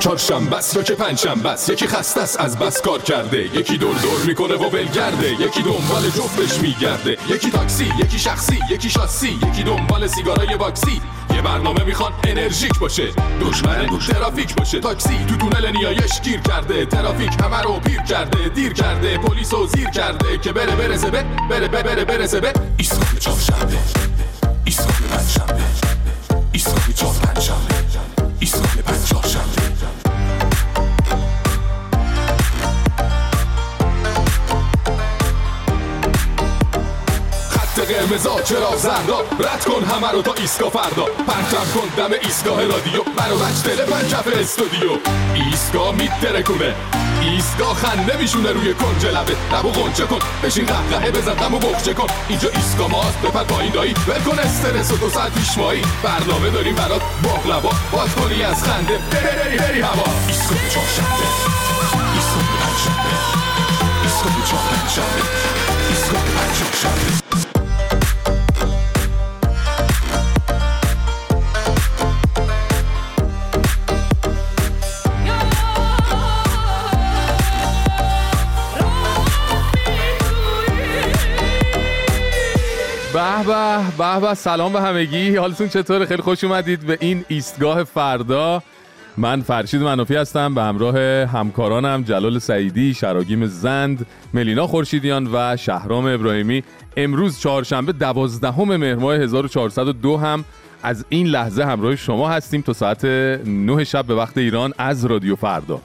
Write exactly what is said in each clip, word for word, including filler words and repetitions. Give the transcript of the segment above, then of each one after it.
چهارشنبه است یا که پنجشنبه است، یکی خسته است از بس کار کرده، یکی دور دور میکنه و ولگرده، یکی دنبال جفتش میگرده، یکی تاکسی، یکی شخصی، یکی شاسی، یکی دنبال سیگارای باکسی. یه برنامه میخوان انرژیک باشه، دشمن ترافیک باشه. تاکسی تو تونل نیایش گیر کرده، ترافیک همه رو پیر کرده، دیر کرده، پلیسو زیر کرده که بره برسه به بره بره بره برسه به ایستگاه چهارشنبه، ایستگاه پنجشنبه، ایستگاه چهار پنجشنبه، ایستگاه پنج چهارشنبه. قرمزا چرا زردا، رد کن همه رو تا ایستگاه فردا، پرچم کن دم ایستگاه رادیو، برو بچ دل پنجف استودیو. ایستگاه میترکونه، ایستگاه خنده میشونه روی کنج لبه، لبو غنچه کن بشین قهقهه بزن غمو بخچه کن. اینجا ایستگاه ماست بپر پایین دایی، ول کن استرس و دو ساعت پیش مایی، برنامه داریم برات باقلوا، باز کنی از خنده بری بری بری هوا. ایستگاه چهارشنبه، ایستگاه پنجشنبه، ایستگاه چهار پنجشنبه، ایستگاه پنج چهارشنبه. به به به به، سلام به همگی، حالتون چطوره؟ خیلی خوش اومدید به این ایستگاه فردا. من فرشید منافی هستم به همراه همکارانم جلال سعیدی، شراگیم زند، ملینا خورشیدیان و شهرام ابراهیمی. امروز چهارشنبه دوازدهم مهر ماه هزار و چهارصد و دو هم از این لحظه همراه شما هستیم تا ساعت نه شب به وقت ایران از رادیو فردا.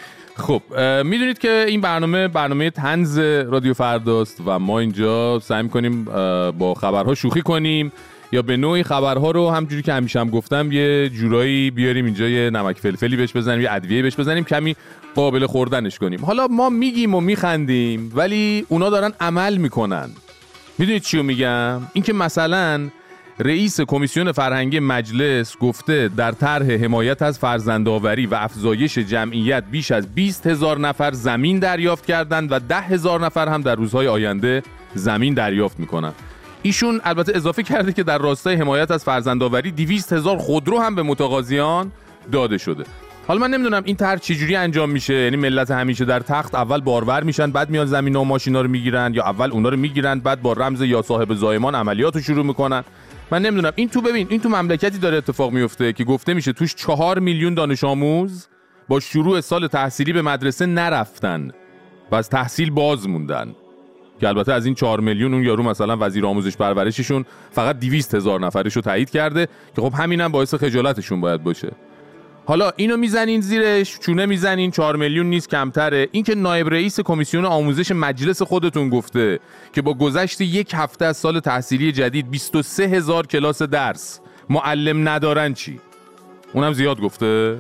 خب میدونید که این برنامه برنامه طنز رادیو فرداست و ما اینجا سعی می‌کنیم با خبرها شوخی کنیم یا به نوعی خبرها رو همجوری که همیشه هم گفتم یه جورایی بیاریم اینجا، یه نمک فلفلی بهش بزنیم، یه ادویه بهش بزنیم، کمی قابل خوردنش کنیم. حالا ما میگیم و میخندیم ولی اونا دارن عمل میکنن. میدونید چیو میگم؟ این که مثلا رئیس کمیسیون فرهنگی مجلس گفته در طرح حمایت از فرزندآوری و افزایش جمعیت بیش از بیست هزار نفر زمین دریافت کردند و ده هزار نفر هم در روزهای آینده زمین دریافت میکنن. ایشون البته اضافه کرده که در راستای حمایت از فرزندآوری دویست هزار خودرو هم به متقاضیان داده شده. حالا من نمیدونم این طرح چجوری انجام میشه، یعنی ملت همیشه در تخت اول بارور میشن بعد میان زمینا و ماشینا رو میگیرن، یا اول اونا رو میگیرن بعد با رمز یا صاحب زایمان عملیاتو شروع میکنن. من نمیدونم. این تو ببین، این تو مملکتی داره اتفاق میفته که گفته میشه توش چهار میلیون دانش آموز با شروع سال تحصیلی به مدرسه نرفتن و از تحصیل باز موندن، که البته از این چهار میلیون اون یارو مثلا وزیر آموزش پرورششون فقط دویست هزار نفرشو تایید کرده که خب همینم باعث خجالتشون باید باشه. حالا اینو میزنین زیرش، چونه میزنین، چهار میلیون نیست کمتره. این که نایب رئیس کمیسیون آموزش مجلس خودتون گفته که با گذشت یک هفته از سال تحصیلی جدید بیست و سه هزار کلاس درس معلم ندارن چی؟ اونم زیاد گفته.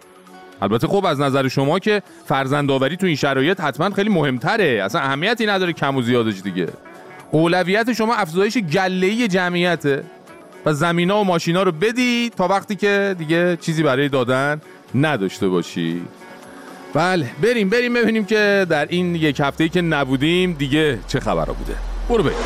البته خب از نظر شما که فرزندآوری تو این شرایط حتما خیلی مهمتره، اصلا اهمیتی نداره کم و زیادش دیگه. اولویت شما افزایش گله‌ای جمعیته و زمینا و ماشینا رو بدی تا وقتی که دیگه چیزی برای دادن نداشته باشی. بله بریم بریم ببینیم که در این یک هفته‌ای که نبودیم دیگه چه خبرها بوده. برو بریم.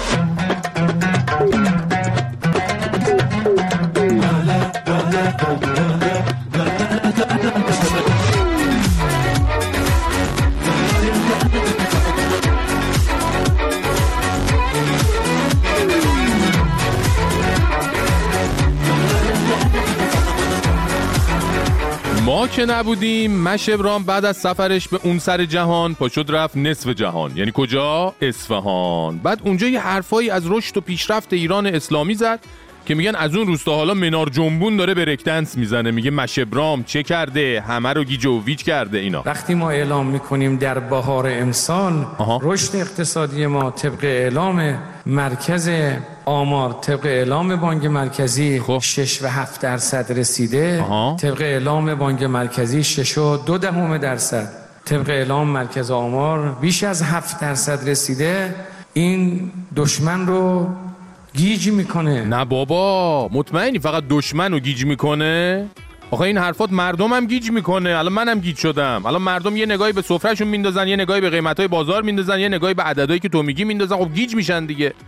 ما که نبودیم، مشبرام بعد از سفرش به اون سر جهان پا شد رفت نصف جهان. یعنی کجا؟ اصفهان. بعد اونجا یه حرفایی از رشد و پیشرفت ایران اسلامی زد که میگن از اون روستا حالا منار جنبون داره بریک دنس میزنه. میگه مشبرام چه کرده؟ همه رو گیج و ویج کرده. اینا وقتی ما اعلام میکنیم در بهار امسال رشد اقتصادی ما طبق اعلام مرکز آمار، طبق اعلام بانک مرکزی خب. شش و هفت درصد رسیده. آها. طبق اعلام بانک مرکزی شش و دو دهم درصد، طبق اعلام مرکز آمار بیش از هفت درصد رسیده. این دشمن رو گیج میکنه. نه بابا مطمئنی فقط دشمن رو گیج میکنه؟ آخه این حرفات مردم هم گیج میکنه. الان منم گیج شدم. الان مردم یه نگاهی به سفرهشون میندازن، یه نگاهی به قیمتای بازار میندازن، یه نگاهی به عددایی که تو میگی میندازن. خب گیج میشن دیگه.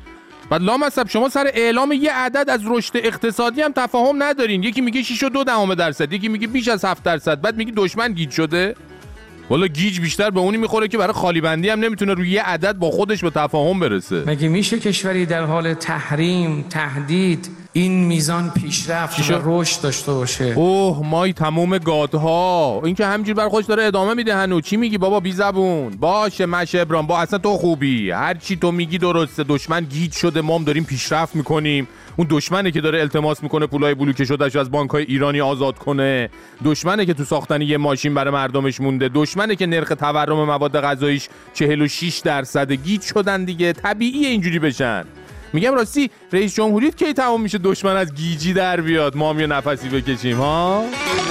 بعد لامصب شما سر اعلام یه عدد از رشد اقتصادی هم تفاهم ندارین. یکی میگه شش و دو دهم درصد، یکی میگه بیش از هفت درصد، بعد میگه دشمن گیج شده. والا گیج بیشتر به اونی میخوره که برای خالی بندی هم نمیتونه روی یه عدد با خودش به تفاهم برسه. مگه میشه کشوری در حال تحریم، تهدید این میزان پیشرفت و رشد داشته باشه؟ اوه مای تموم گادها، این که همینجوری بر خودش داره ادامه میده. هنو چی میگی بابا بی زبون؟ باشه مشه ابرام، با اصلا تو خوبی، هر چی تو میگی درسته. دشمن گیج شده، ما هم داریم پیشرفت میکنیم. اون دشمنه که داره التماس میکنه پولای بلوکه شدهش از بانک‌های ایرانی آزاد کنه، دشمنه که تو ساختن یه ماشین برای مردمش مونده، دشمنه که نرخ تورم مواد غذاییش چهل و شش درصد. گیج شدن دیگه، طبیعیه اینجوری بشن. میگم راستی رئیس جمهوریت کی تمام میشه دشمن از گیجی در بیاد، ما هم یه نفسی بکشیم ها؟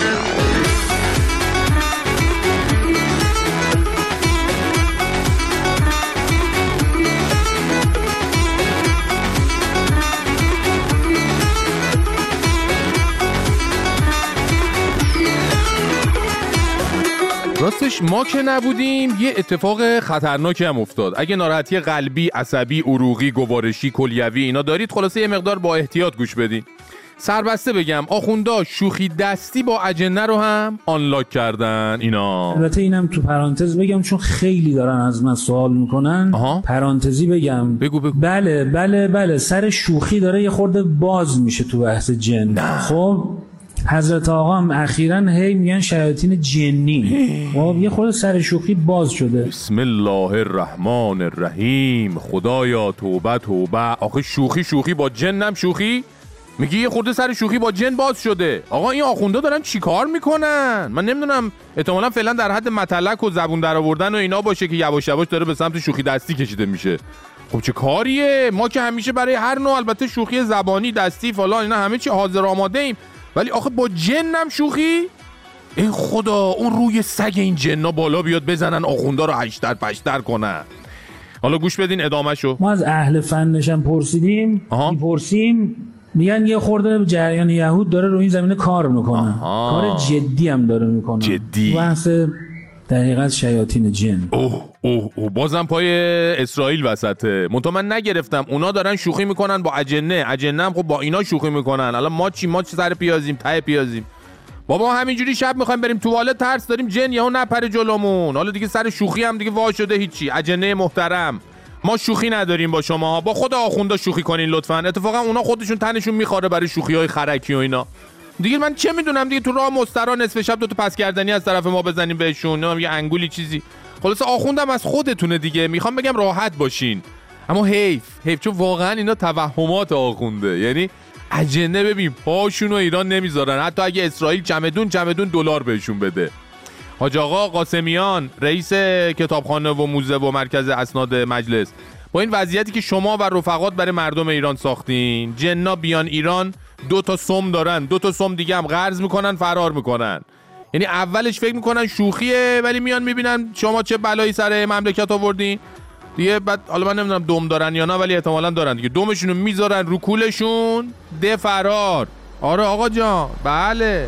راستش ما که نبودیم یه اتفاق خطرناکی هم افتاد. اگه ناراحتی قلبی، عصبی، عروقی، گوارشی، کلیوی اینا دارید، خلاصه یه مقدار با احتیاط گوش بدین. سربسته بگم آخوندا شوخی دستی با اجنه رو هم آنلاک کردن اینا. البته اینم تو پرانتز بگم چون خیلی دارن از من سوال میکنن. آها. پرانتزی بگم بگو بگو. بله بله بله سر شوخی داره یه خورده باز میشه تو بحث جن. نه. خب حضرت آقا هم اخیراً هی میگن شیاطین جنی. خب یه خورده سر شوخی باز شده. بسم الله الرحمن الرحیم. خدایا توبه توبه. آخه شوخی شوخی با جنم شوخی؟ میگی یه خورده سر شوخی با جن باز شده. آقا این آخوندا دارن چیکار میکنن؟ من نمیدونم، احتمالاً فعلا در حد متلک و زبون در آوردن و اینا باشه که یواش یواش داره به سمت شوخی دستی کشیده میشه. خب چه کاریه؟ ما که همیشه برای هر نوع البته شوخی زبانی، دستی، فلان اینا همه چی حاضر آماده ایم، ولی آخه با جنم شوخی؟ این خدا اون روی سگ این جن‌ها بالا بیاد بزنن آخوندا رو هشتر پشتر کنن. حالا گوش بدین ادامه‌شو. ما از اهل فنشم پرسیدیم، میپرسیم، میگن یه خورده جریان یهود داره رو این زمینه کار میکنه. کار جدی هم داره میکنه. جدی؟ بحث دقیقاً شیاطین جن. اوه اوه اوه بازم پای اسرائیل وسطه. منتها من نگرفتم، اونا دارن شوخی میکنن با اجنه، اجنه هم خب با اینا شوخی میکنن. حالا ما چی؟ ما چه سر پیازیم، ته پیازیم. بابا همینجوری شب میخوایم بریم توالت، ترس داریم جن یهو نپره جلومون. حالا دیگه سر شوخی هم دیگه وا شده هیچی. اجنه محترم، ما شوخی نداریم با شما، با خود آخوندا شوخی کنین لطفاً. اتفاقا اونا خودشون تنشون میخواره برای شوخی‌های خرکی و اینا. دیگه من چه میدونم دیگه، تو راه مسترا نصف شب دو تا پس کردنی از طرف ما بزنیم بهشون، نمیدونم یه انگولی چیزی. خلاص آخوندم از خودتونه دیگه، میخوام بگم راحت باشین. اما حیف حیف چون واقعا اینا توهمات آخونده. یعنی اجنه ببین پاشونو ایران نمیذارن، حتی اگه اسرائیل چمدون چمدون دلار بهشون بده. حاج آقا قاسمیان رئیس کتابخانه و موزه و مرکز اسناد مجلس، با این وضعیتی که شما و رفقات برای مردم ایران ساختین، جنا بیان ایران دو تا سم دارن، دو تا سم دیگه هم قرض میکنن فرار میکنن. یعنی اولش فکر میکنن شوخیه، ولی میان میبینن شما چه بلایی سر مملکت آوردین دیگه. بعد حالا من نمیدونم دم دارن یا نه، ولی احتمالاً دارن دیگه. دمشونو میذارن رو کولشون، ده فرار. آره آقا جان بله.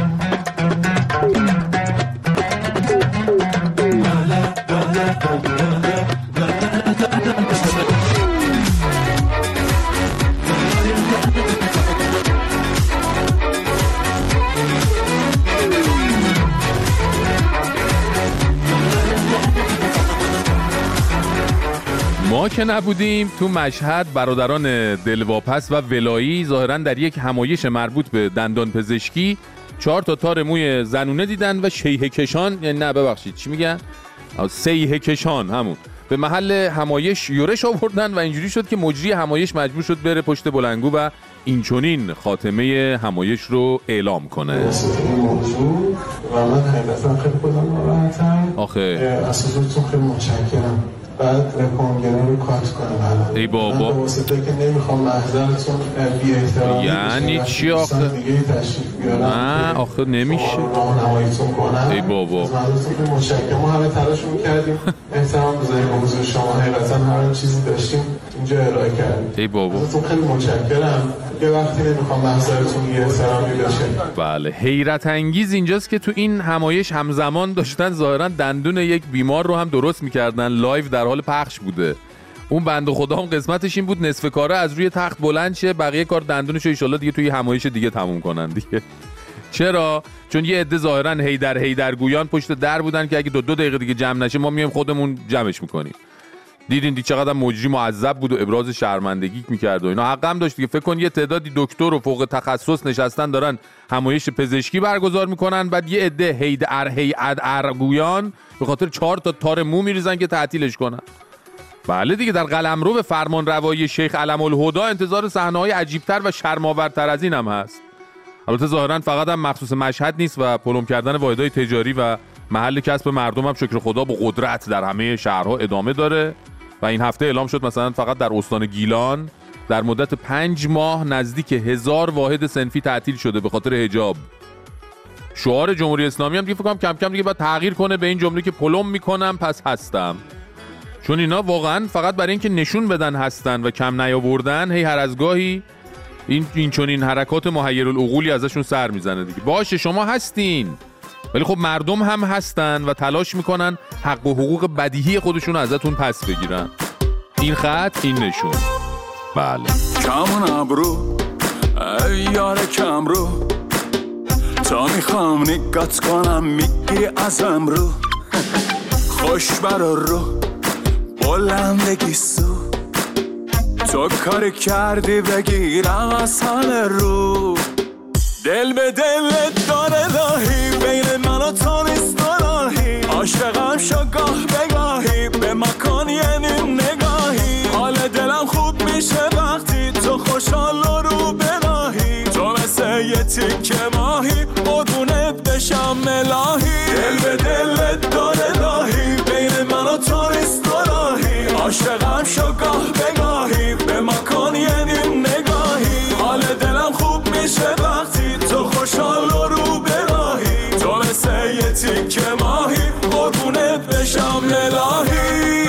ما که نبودیم تو مشهد، برادران دلواپس و ولایی ظاهراً در یک همایش مربوط به دندان پزشکی چهار تا تار موی زنونه دیدن و شیهه کشان، یعنی نه ببخشید چی میگن؟ سیهه کشان همون، به محل همایش یورش آوردن و اینجوری شد که مجری همایش مجبور شد بره پشت بلندگو و اینچنین خاتمه همایش رو اعلام کنه. این موضوع و من حقیقتا خیلی خودم ناراحتم. آخه اساساتون خیلی متشکرم. بعد رکامگران رو کات کنم الان. ای بابا. من به واسطه که نمیخوام محضرتون بی احترامی یعنی چی آخه؟ دیگه تشریف بیارم. نه آخه نمیشه. راهنماییتون کنم. ای بابا. از مردمتون متشکرم. ما همه تلاش می‌کردیم. احترام بذاریم به حضور شما. حقیقتا هر چیزی داشتیم اینجا ارائه کردیم. ای بابا. ازتون خیلی متشکرم. یه وقتی نمیخوام محضرتون یه احترامی بشه. بله، حیرت انگیز اینجاست که تو این همایش همزمان داشتن ظاهرا دندون یک بیمار رو هم درست میکردن، لایو در حال پخش بوده. اون بنده خدا هم قسمتش این بود نصف کاره از روی تخت بلند شه، بقیه کار دندونشو ان شاءالله دیگه توی همایش دیگه تموم کنن دیگه. چرا؟ چون یه عده ظاهرا هیدر هیدر گویان پشت در بودن که اگه دو دو دقیقه دیگه جمع نشه ما میایم خودمون جمعش میکنیم. دیدین دی چقدر مجری معذب بود و ابراز شرمندگی میکرد و اینا. حق هم داشت دیگه. فکر کن یه تعدادی دکتر و فوق تخصص نشستن دارن همایش پزشکی برگزار میکنن، بعد یه عده هیدر هیدر گویان به خاطر چهار تا تار مو میریزن که تعطیلش کنن. بله دیگه، در قلمرو به فرمان روایی شیخ علم الهدا انتظار صحنه‌های عجیب‌تر و شرم‌آورتر از این هم هست. البته ظاهرا فقط هم مخصوص مشهد نیست و پلم کردن واحدهای تجاری و محل کسب مردم هم شکر خدا با قدرت در همه شهرها ادامه داره و این هفته اعلام شد مثلا فقط در استان گیلان در مدت پنج ماه نزدیک هزار واحد صنفی تعطیل شده به خاطر حجاب. شعار جمهوری اسلامی هم دیگه فکر کنم کم کم دیگه باید تغییر کنه به این جمله که پلم میکنم پس هستم، چون اینا واقعا فقط برای اینکه نشون بدن هستن و کم نیاوردن هی هر از گاهی این این چون این حرکات محیرالعقولی ازشون سر میزنه دیگه. باشه شما هستین ولی خب مردم هم هستن و تلاش میکنن حق و حقوق بدیهی خودشون ازتون پس بگیرن. این خط این نشون. بله کمون ابرو ای یار کم رو تا میخوام نگات کنم میگیری ازم رو خوش برا رو بلندگی سو تو کاری کردی بگیرم از حال رو دل به دل داره لاهی بین من و تو نیست راهی عاشقم شو گاه بگاهی به مکان یعنی نگاهی حال دلم خوب میشه وقتی تو خوشحال رو براهی تو مثل یه تیکه ماهی قربونت بشم الهی دل به دل داره لاهی بین من و تو نیست راهی عاشقم شو گاه بگاهی به مکان یعنی نگاهی حال دلم خوب میشه وقتی تو خوشحال رو براهی تو مثل یه تیکه ماهی قربونت بشم الهی.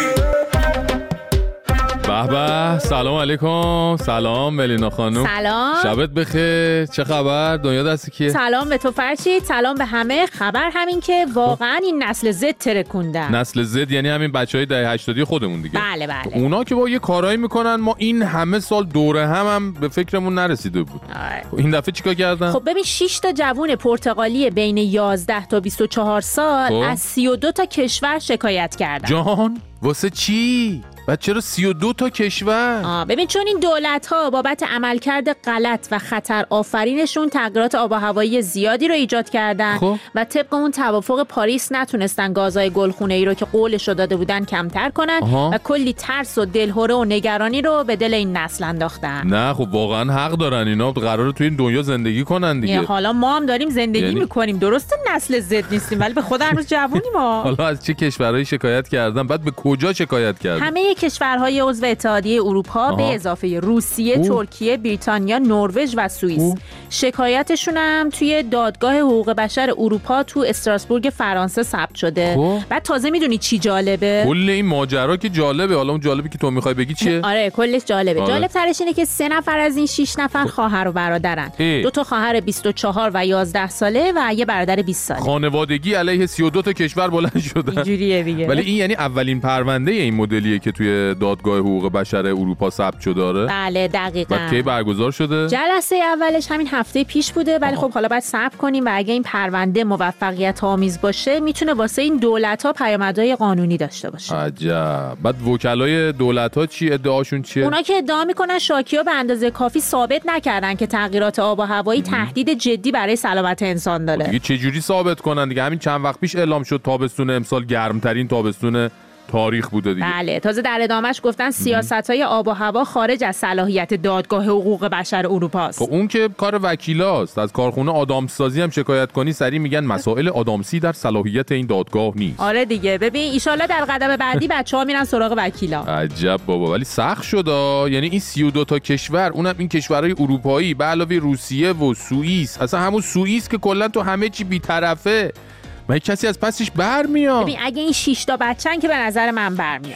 به به، سلام علیکم. سلام ملینا خانم. سلام. شبت بخیر. چه خبر؟ دنیا دست کیه؟ سلام به تو فرشید. سلام به همه. خبر همین که واقعا این نسل زد ترکوندن. نسل زد یعنی همین بچهای دهه هشتادی خودمون دیگه. بله بله. اونا که با یه کارایی میکنن ما این همه سال دوره هم هم به فکرمون نرسیده بود. آه. این دفعه چیکار کردن؟ خب ببین شش تا جوون پرتغالی بین یازده تا بیست و چهار سال خب. از سی و دو تا کشور شکایت کردن. جان واسه چی؟ بعد چرا سی و دو تا کشور؟ آه ببین چون این دولت‌ها بابت عملکرد غلط و خطر آفرینشون تغییرات آب و هوایی زیادی رو ایجاد کردن خب. و طبق اون توافق پاریس نتونستن گازهای گلخونه‌ای رو که قولش رو داده بودن کمتر کنن آها. و کلی ترس و دلهره و نگرانی رو به دل این نسل انداختن. نه خب واقعا حق دارن، اینا قراره تو این دنیا زندگی کنن دیگه. حالا ما هم داریم زندگی یعنی... می‌کنیم. درسته نسل زد نیستیم ولی به خود هنوز جوونیم ما. حالا از چه کشورهایی شکایت کردن؟ بعد به کجا شکایت کردن؟ همه کشورهای عضو اتحادیه اروپا آها. به اضافه روسیه، او. ترکیه، بریتانیا، نروژ و سوئیس. او. شکایتشون هم توی دادگاه حقوق بشر اروپا تو استراسبورگ فرانسه ثبت شده. او. بعد تازه میدونی چی جالبه؟ کل این ماجرا که جالبه. حالا اون جالبی که تو میخوای بگی چیه؟ آره کلش جالبه. آره. جالب ترش اینه که سه نفر از این شش نفر خواهر و برادرن. ای. دو تا خواهر بیست و چهار و یازده ساله و یه برادر بیست ساله. خانوادگی علیه سی و دو تا کشور بلند شدن. اینجوریه دیگه. ولی این یعنی اولین پرونده این مدلیه که توی دادگاه حقوق بشر اروپا ثبت شده داره. بله دقیقاً. بعد کی برگزار شده؟ جلسه اولش همین هفته پیش بوده ولی خب حالا باید صبر کنیم و اگه این پرونده موفقیت آمیز باشه میتونه واسه این دولت‌ها پیامدهای قانونی داشته باشه. عجب. بعد وکلای دولت‌ها چی ادعاشون چیه؟ اونا که ادعا میکنن شاکی‌ها به اندازه کافی ثابت نکردن که تغییرات آب و هوایی تهدید جدی برای سلامت انسان داره. دیگه چه جوری ثابت کنن دیگه؟ همین چند وقت پیش اعلام شد تابستون امسال گرمترین تابستون تاریخ بوده دیگه. بله تازه در ادامهش گفتن سیاست‌های آب و هوا خارج از صلاحیت دادگاه حقوق بشر اروپا است. خب اون که کار وکیلاست. از کارخونه آدامسازی هم شکایت کنی سری میگن مسائل آدامسی در صلاحیت این دادگاه نیست. آره دیگه. ببین ان شاءالله در قدم بعدی بچه‌ها میرن سراغ وکیلا. عجب بابا. ولی سخت شد. یعنی این سی و دو تا کشور، اونم این کشورهای اروپایی به علاوه روسیه و سوئیس، اصلا همون سوئیس که کلا تو همه چی بی‌طرفه، مگه کسی از پسش برمیاد؟ ببین اگه این شش تا بچن که به نظر من برمیاد.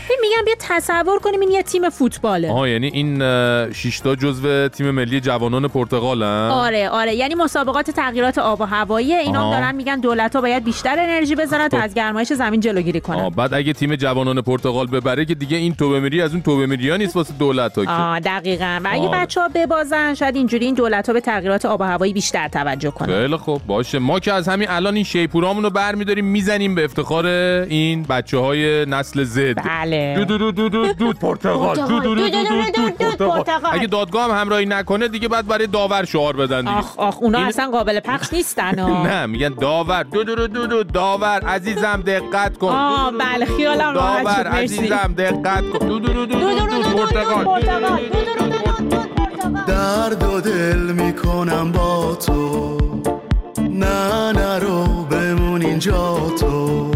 میگم بیا تصور کنیم این یه تیم فوتباله. آها یعنی این شش تا جزو تیم ملی جوانان پرتغالن؟ آره آره یعنی مسابقات تغییرات آب و هوایی اینا هم دارن میگن دولت‌ها باید بیشتر انرژی بذارن تا از گرمایش زمین جلوگیری کنن. آه بعد اگه تیم جوانان پرتغال ببره که دیگه این توبه میری از اون توبه میری‌ها نیست واسه دولت‌ها که. آه دقیقاً. و اگه بچه‌ها ببازن شاید اینجوری این دولت‌ها به تغییرات آب و هوایی بیشتر توجه کنن. خیلی خوب باشه، ما که از همین الان این شیپورامون رو برمی‌داریم میزنیم به افتخار این بچه‌های نسل زد. بله. دو دو دو دو دو پرتغال. دو دو دو دو پرتغال. اگه دادگاه هم همراهی نکنه دیگه بعد برای داور شعار بدن دیگه. آخ آخ اونا این... اصلا قابل پخش نیستن. نه میگن داور دو دو دو دو داور عزیزم دقت کن. آه بله خیالم راحت شد. داور عزیزم دقت کن. دو دو دو دو پرتغال. درد و دل میکنم با تو، نه نرو بمون اینجا تو،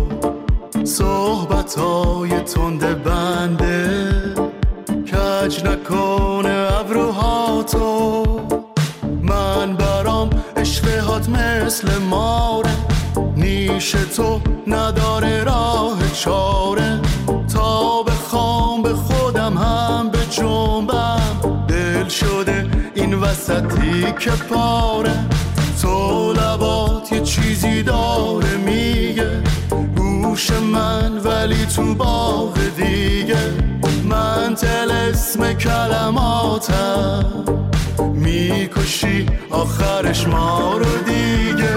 صحبتای تند بنده کج نکنه ابروهاتو، من برام اشتهات مثل ماره، نیش تو نداره راه چاره، تا بخوام به خودم هم به جنبم، دل شده این وسطی که پاره، تو لبات یه چیزی داره میگه، گوش من ولی تو باغ دیگه، من طلسم کلماتم، میکشی آخرش ما رو دیگه.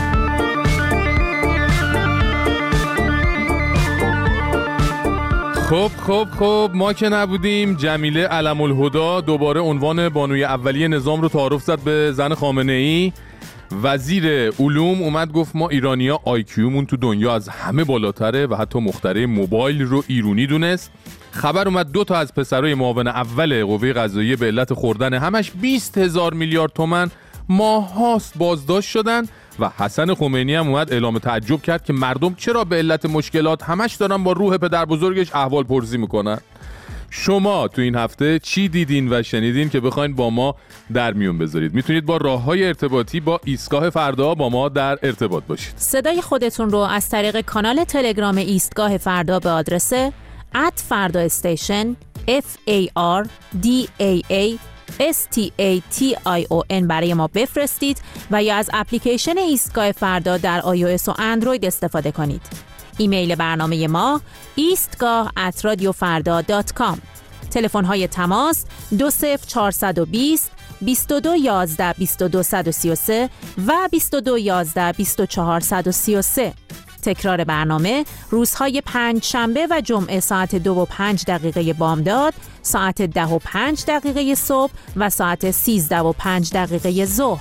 خب خب خب ما که نبودیم، جمیله علم الهدا دوباره عنوان بانوی اولیه نظام رو تعارف زد به زن خامنه ای. وزیر علوم اومد گفت ما ایرانی‌ها آی کیومون تو دنیا از همه بالاتره و حتی مخترع موبایل رو ایرونی دونست. خبر اومد دو تا از پسرای معاون اول قوه قضاییه به علت خوردن همش بیست هزار میلیارد تومان ماه هاست بازداشت شدن و حسن خمینی هم اومد اعلام تعجب کرد که مردم چرا به علت مشکلات همش دارن با روح پدر بزرگش احوال پرسی میکنن. شما تو این هفته چی دیدین و شنیدین که بخواین با ما در میون بذارید؟ میتونید با راه‌های ارتباطی با ایستگاه فردا با ما در ارتباط باشید. صدای خودتون رو از طریق کانال تلگرام ایستگاه فردا به آدرس ات فردا استیشن اف ای آر دی ای ای اس تی ای تی آی او ان برای ما بفرستید و یا از اپلیکیشن ایستگاه فردا در آی او اس و اندروید استفاده کنید. ایمیل برنامه ما ایستگاه ات رادیو فردا دات کام. تلفن های تماس دو صفر چهارصد و بیست بیست و دو یازده بیست و دو صد و سی و سه و بیست و دو یازده بیست و چهار صد و سی و سه. تکرار برنامه روزهای پنج شنبه و جمعه ساعت دو و پنج دقیقه بامداد، ساعت ده و پنج دقیقه صبح و ساعت سیزده و پنج دقیقه ظهر.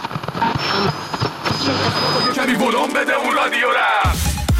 کمی ولوم بده اون رادیو را.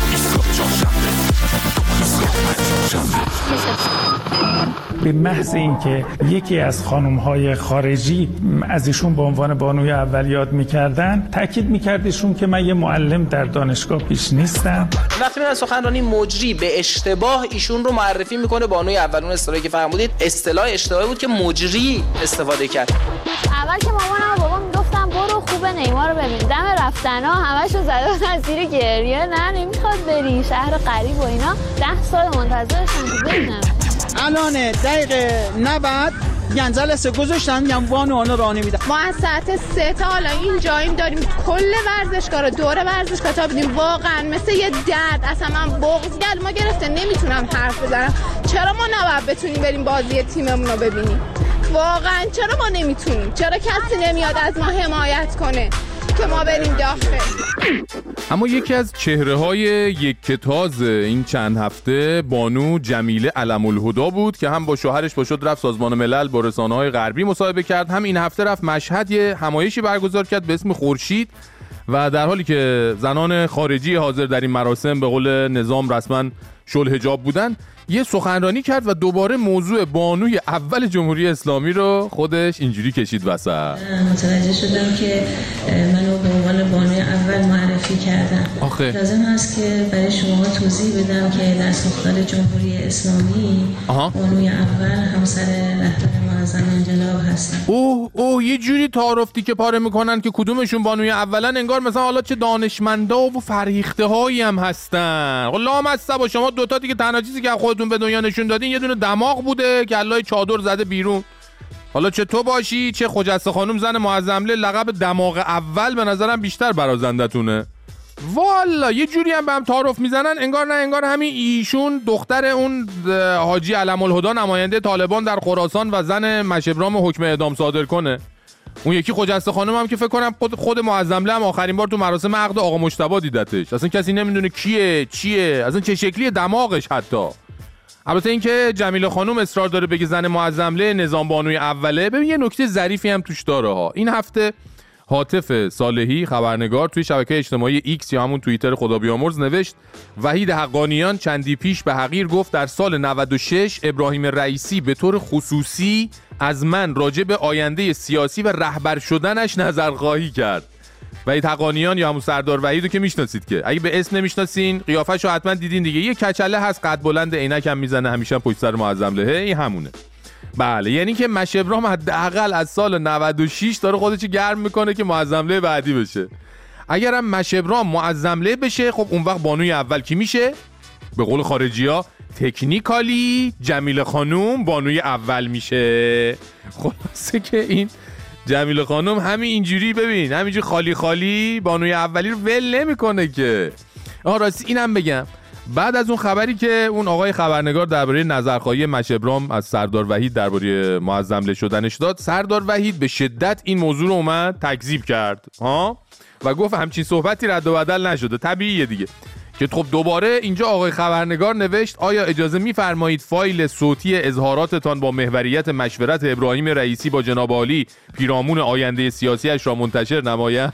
به محض اینکه یکی از خانم‌های خارجی از ایشون به عنوان بانوی اول یاد می‌کردن، تاکید می‌کرد ایشون که من یه معلم در دانشگاه پیش نیستم. وقتی میرن سخنرانی مجری به اشتباه ایشون رو معرفی میکنه بانوی اول. اون اصطلاحی که فرمودید اصطلاح اشتباهی بود که مجری استفاده کرد. اول که مامانم و بابا میگفتن برو خوبه نیما رو ببین، دم رفتنا همشون زده بودن زیر گریه، نه نمیخواد بری شهر غریب و اینا. ده سال منتظرشن که ببینم. الان دقیقه نود گنجلسه گذاشتن میگم وانو آنو رانی میدن. ما از ساعت سه تا حالا این جاییم داریم کل ورزشگاه رو دور ورزشگاه تا بدیم، واقعا مثل یه درد اصلا من بغض گل ما گرفته نمیتونم حرف بزنم. چرا ما نباید بتونیم بریم بازی تیممون رو ببینیم؟ واقعا چرا ما نمیتونیم؟ چرا کسی نمیاد از ما حمایت کنه که ما بریم داخل؟ اما یکی از چهره‌های یک کتاز این چند هفته بانو جمیله علم الهدا بود که هم با شوهرش با شد رفت سازمان ملل با رسانه‌های غربی مصاحبه کرد، هم این هفته رفت مشهد یه همایشی برگزار کرد به اسم خورشید و در حالی که زنان خارجی حاضر در این مراسم به قول نظام رسما شل حجاب بودن، یه سخنرانی کرد و دوباره موضوع بانوی اول جمهوری اسلامی رو خودش اینجوری کشید وسط. متوجه شدم که منو به عنوان بانوی اول معرفی کردن. آخه لازم هست که برای شما توضیح بدم که در ساختار جمهوری اسلامی آها. بانوی اول همسر رهبر معظم زن انقلاب هستم. اوه اوه یه جوری تعارفتی که پاره میکنن که کدومشون بانوی اولن، انگار مثلا حالا چه دانشمندا و فرهیخته هایی هم هستن. لامصب شما دوتا دیگه تنها چیزی که خودتون به دنیا نشون دادین یه دونه دماغ بوده که الله چادر زده بیرون. حالا چه تو باشی چه خجسته خانم زن معظمله، لقب دماغ اول به نظرم بیشتر برازندتونه. والا یه جوری هم به هم تعارف میزنن انگار نه انگار همین ایشون دختر اون حاجی علم الهدا نماینده طالبان در خراسان و زن مشبرام حکم اعدام صادر کنه. اون یکی خجسته خانم هم که فکر کنم خود خود معظمله هم آخرین بار تو مراسم عقد آقا مجتبی دیدتش. اصلا کسی نمیدونه کیه چیه اصلا چه شکلیه دماغش. حتی البته اینکه جمیله خانم اصرار داره بگه زن معظمله نظام بانوی اوله، ببین یه نکته ظریفی هم توش داره ها. این هفته هاتف صالحی خبرنگار توی شبکه اجتماعی ایکس یا همون توییتر خدا بیامرز نوشت وحید حقانیان چندی پیش به حقیر گفت در سال نود و شش ابراهیم رئیسی به طور خصوصی از من راجع به آینده سیاسی و رهبر شدنش نظرخواهی کرد. وحید حقانیان یا همون سردار وحیدو که میشناسید، که اگه به اسم نمیشناسین قیافه‌شو حتما دیدین دیگه. یه کچله هست قد بلند، عینک هم میزنه، همیشه پشت سر معظمله، این همونه. بله یعنی که مشبرام حداقل از سال نود و شش داره خودش گرم میکنه که معظمله بعدی بشه. اگرم مشبرام معظمله بشه خب اون وقت بانوی اول کی میشه؟ به قول خارجی‌ها تکنیکالی جمیله خانوم بانوی اول میشه. خلاصه که این جمیله خانوم همین اینجوری ببین همینجوری خالی خالی بانوی اولی رو ول نمیکنه که. آها راستی اینم بگم، بعد از اون خبری که اون آقای خبرنگار درباره نظرخواهی مشبرام از سردار وحید درباره معظمله شدنش داد، سردار وحید به شدت این موضوع رو اومد تکذیب کرد ها و گفت همچین صحبتی رد و بدل نشده. طبیعیه دیگه که خب دوباره اینجا آقای خبرنگار نوشت آیا اجازه می‌فرمایید فایل صوتی اظهاراتتان با محوریت مشورت ابراهیم رئیسی با جناب عالی پیرامون آینده سیاسیش را منتشر نمایم؟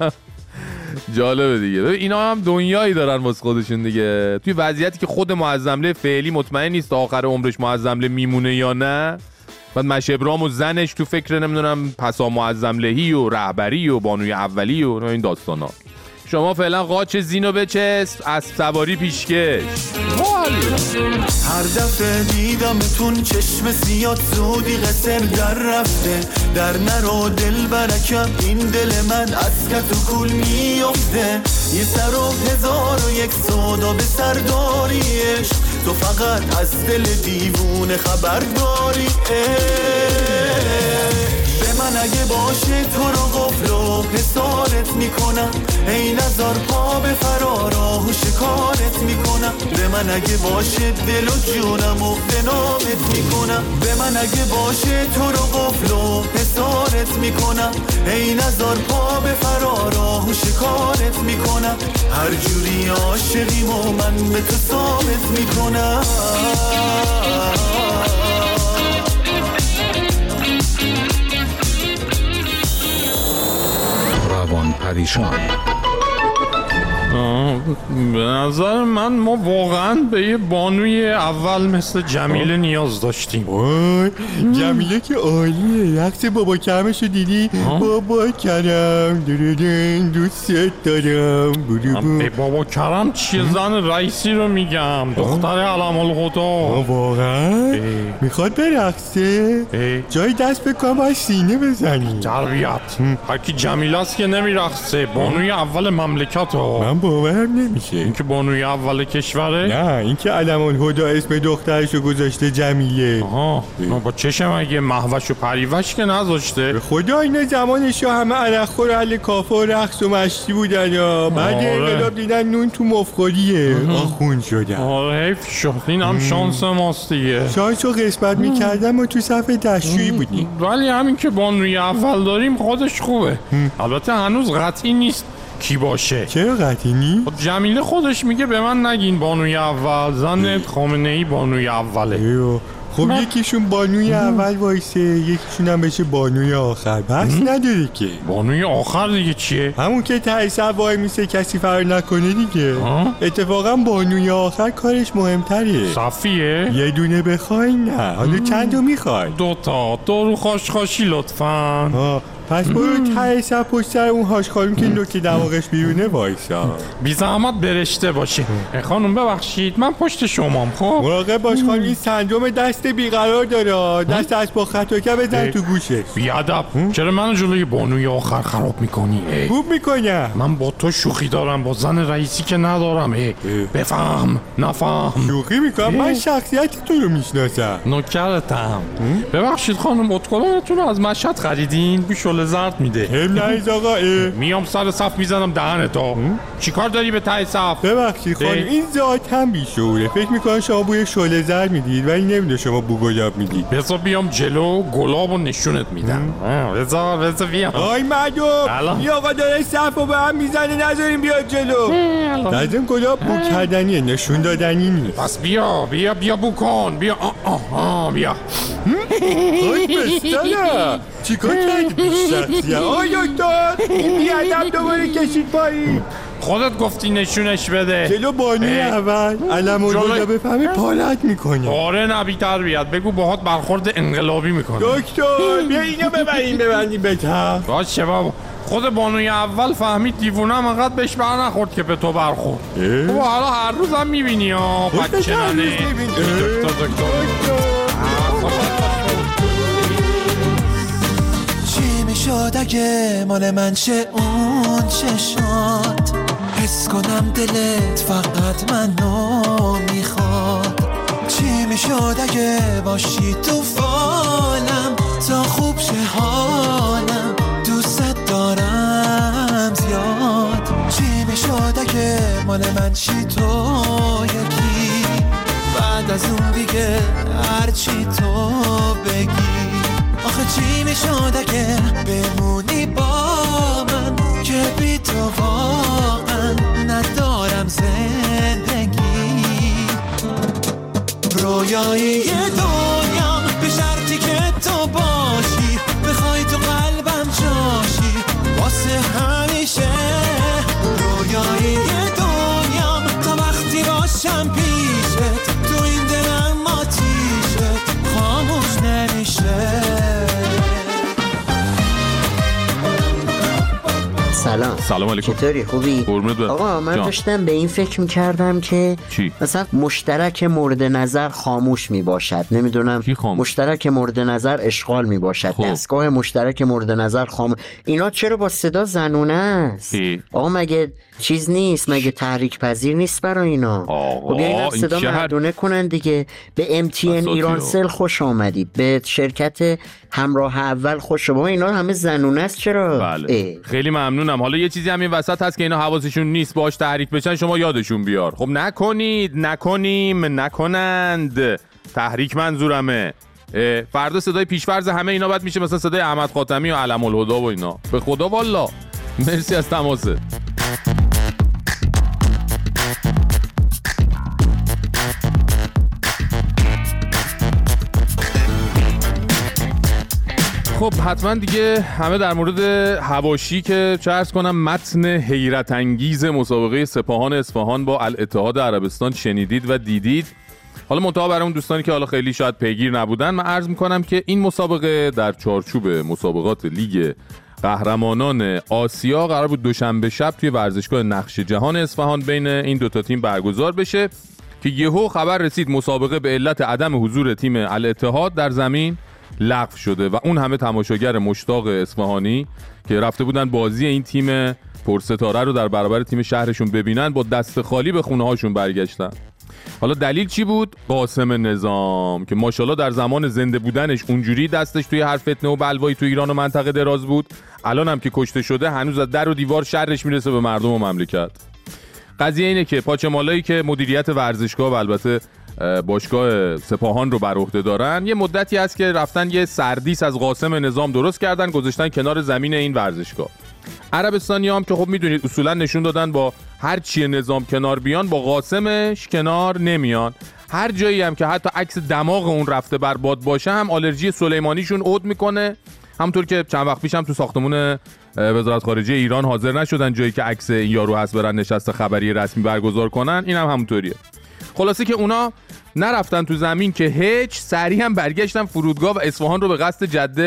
جالبه دیگه. ببین اینا هم دنیایی دارن واسه خودشون دیگه. توی وضعیتی که خود معظمله فعلی مطمئن نیست تا آخر عمرش معظمله میمونه یا نه، بعد مشبرام و زنش تو فکر نمیدونم پسا معظملهی و رهبری و بانوی اولی و این داستانا. شما فعلا قاچ زینو بچست، اسب سواری پیشکش. هر دفعه دیدمتون چشم زیاد زودی قصر در رفته، در نرو دل برکم این دل من از کت و کول میفته. یه سر و هزار و یک سودا به سرداریش، تو فقط از دل دیوونه خبر داری. به من اگه باشه تو رو قفل و حسارت میکنم، ای نظر پا به فرارا و شکارت میکنم. به من اگه باشه دل و جونم و به نامت میکنم، به من اگه باشه تو رو قفل و حسارت میکنم. ای نظر پا به فرارا و شکارت میکنم. هر جوری عاشقیم و من به تو ثابت میکنم. روان پریشان. به نظر من ما واقعا به یه بانوی اول مثل جمیله نیاز داشتیم. وای جمیله که عالیه. رقص بابا کرمشو دیدی؟ بابا کرم درودن دوست دارم. ای بابا کرم چیه؟ زن رئیسی رو میگم، دختر علم الهدا. واقعا میخواد برقصه؟ جای دست بکنم باید سینه بزنی. تربیت هرکی جمیله است که نمیرقصه، بانوی اول مملکت ها. من باورم نمیشه. این که بانوی اول کشوره؟ نه این که علم الهدا اسم دخترشو گذاشته جمیله. آها با چشم اگه محوش و پریوش که نذاشته. به خدا اینا زمانشو همه عرق خور اهل کافه و رقص و مشتی بودن یا بعد انقلاب دیدن نون تو مفخوریه آخون شدن. آره حیف شد. این هم شانس ماست دیگه. شانسو قسمت میکردم و تو صف دستشویی بودیم. ولی همین که بانوی اول داریم خودش خوبه. البته هنوز قطعی نیست کی باشه. چرا قطعی نیست؟ خب جمیله خودش میگه به من نگین بانوی اول، زن خامنه‌ای بانوی اوله. خب یکیشون بانوی اول وایسه، یکیشون هم بشه بانوی آخر. بس نداره که. بانوی آخر دیگه چیه؟ همون که ته سر وای میسه کسی فرار نکنه دیگه. اتفاقا بانوی آخر کارش مهمتره. صفیه؟ یه دونه بخوای نه. حالا چند رو میخوای؟ دو تا. دو رو خاش خاشی لطفاً. پس برو ته سر پشت سر اون هاش خانم که نوک دماغش بیرونه وایسا. بی زحمت برشته باشه. خانم ببخشید من پشت شمام. خب مراقب باش خانم، این سندروم دست بیقرار داره. دست از با خط که بزن تو گوشش. بیادب چرا منو جلوی بانوی آخر خراب میکنی؟ خوب میکنم. من با تو شوخی دارم، با زن رئیسی که ندارم. بفهم نفهم. شوخی میکنم؟ من شخصیت تو رو میشناسم. نوکرتم. ببخشید خانم اتکلونتون رو از مشهد خریدین؟ بی شله زرد میده. هم نریز آقا. میام سر صف میزنم دهنتو. چیکار داری به ته صف؟ ببخشید خانم این ذات هم بیشوره. فکر میکنم شما بوی شله زرد میدید ولی نمیده شما بو گلاب میدید. بذار بیام جلو گلابو نشونت میدم. بذار بذار بیام. آی مردم این آقا داره صف رو به هم میزنه، نذاریم بیاد جلو. لازم گلاب بو کردنیه، نشون دادنی نیست. پس بیا بیا بیا بو کن. بیا آه آه آه بیا. خود بستانه چیکار کردی بیشترسیه؟ آی دکتر این بیادم دوباره کشید پایی. خودت گفتی نشونش بده. جلو بانوی اول علم و رویا بفهمه پالت میکنه. آره نبی تربیت بگو باهات برخورد انقلابی میکنه. دکتر بیا اینو ببریم ببندیم بتر. باشه بابا. خود بانوی اول فهمید دیوونم انقدر بهش بر نخورد که به تو برخورد. و حالا هر روز هم میبینی ها بچه ننه. دکتر دکتر چی میشد اگه مال من چه اون چشات، حس کنم دلت فقط منو میخواد. چی میشد اگه باشی تو فالم تا خوب شه حالم، دوست دارم زیاد. چی میشد اگه مال من چی تو یکی، بعد از اون دیگه هرچی تو بگی. آخه چی میشد اگه بمونی با من که بی تو واقعا ندارم زندگی. رویایی دنیام به شرطی که تو باشی، بخوای تو قلبم جاشی واسه همیشه. رویایی دنیام تا وقتی باشم پیشت، تو این دلم آتیشت خاموش نمیشه. سلام. سلام علیکم. چطوری؟ خوبی؟ آقا من داشتم به این فکر می‌کردم که چی؟ مثلا مشترک مورد نظر خاموش میباشد. نمیدونم مشترک مورد نظر اشغال میباشد. دستگاه مشترک مورد نظر خاموش. اینا چرا با صدا زنونه است؟ آقا مگه چیز نیست؟ مگه تحریک پذیر نیست برای اینا؟ خب اینا صدا مردونه کنن دیگه. به ام تی ان ایرانسل خوش آمدید، به شرکت همراه اول خوش. با اینا همه زنونه است چرا؟ بله. خیلی ممنونم. حالا یه چیزی همین وسط هست که اینا حواسشون نیست باش تحریک بشن، شما یادشون بیار. خب نکنید، نکنیم، نکنند. تحریک منظورمه. فردا صدای پیشفرض همه اینا باید میشه مثلا صدای احمد خاتمی و علم الهدا و اینا. به خدا والا. مرسی از تماسه. خب حتما دیگه همه در مورد حواشی که چه عرض کنم متن حیرت انگیز مسابقه سپاهان اصفهان با الاتحاد عربستان شنیدید و دیدید. حالا منتها برای اون دوستانی که حالا خیلی شاید پیگیر نبودن، من عرض میکنم که این مسابقه در چارچوب مسابقات لیگ قهرمانان آسیا قرار بود دوشنبه شب توی ورزشگاه نقش جهان اصفهان بین این دوتا تیم برگزار بشه که یهو خبر رسید مسابقه به علت عدم حضور تیم الاتحاد در زمین لغو شده و اون همه تماشاگر مشتاق اصفهانی که رفته بودن بازی این تیم پرستاره رو در برابر تیم شهرشون ببینن با دست خالی به خونه هاشون برگشتن. حالا دلیل چی بود؟ قاسم نظام که ماشاءالله در زمان زنده بودنش اونجوری دستش توی هر فتنه و بلوایی تو ایران و منطقه دراز بود، الان هم که کشته شده هنوز از در و دیوار شرش میرسه به مردم و مملکت. قضیه اینه که پاچمالایی که مدیریت ورزشگاه و البته باشگاه سپاهان رو بر عهده دارن، یه مدتی هست که رفتن یه سردیس از قاسم نظام درست کردن، گذاشتن کنار زمین این ورزشگاه. عربستانی هم که خب میدونید اصولا نشون دادن با هر چی نظام کنار بیان با قاسمش کنار نمیان. هر جایی هم که حتی عکس دماغ اون رفته بر باد باشه هم آلرژی سلیمانیشون عود میکنه. همونطور که چند وقت پیش هم تو ساختمون وزارت خارجه ایران حاضر نشدن جایی که عکس این یارو هست برن نشست خبری رسمی برگزار کنن، این هم همونطوریه. خلاصه که اونا نرفتن تو زمین که هیچ، سریع هم برگشتن فرودگاه و اصفهان رو به قصد جده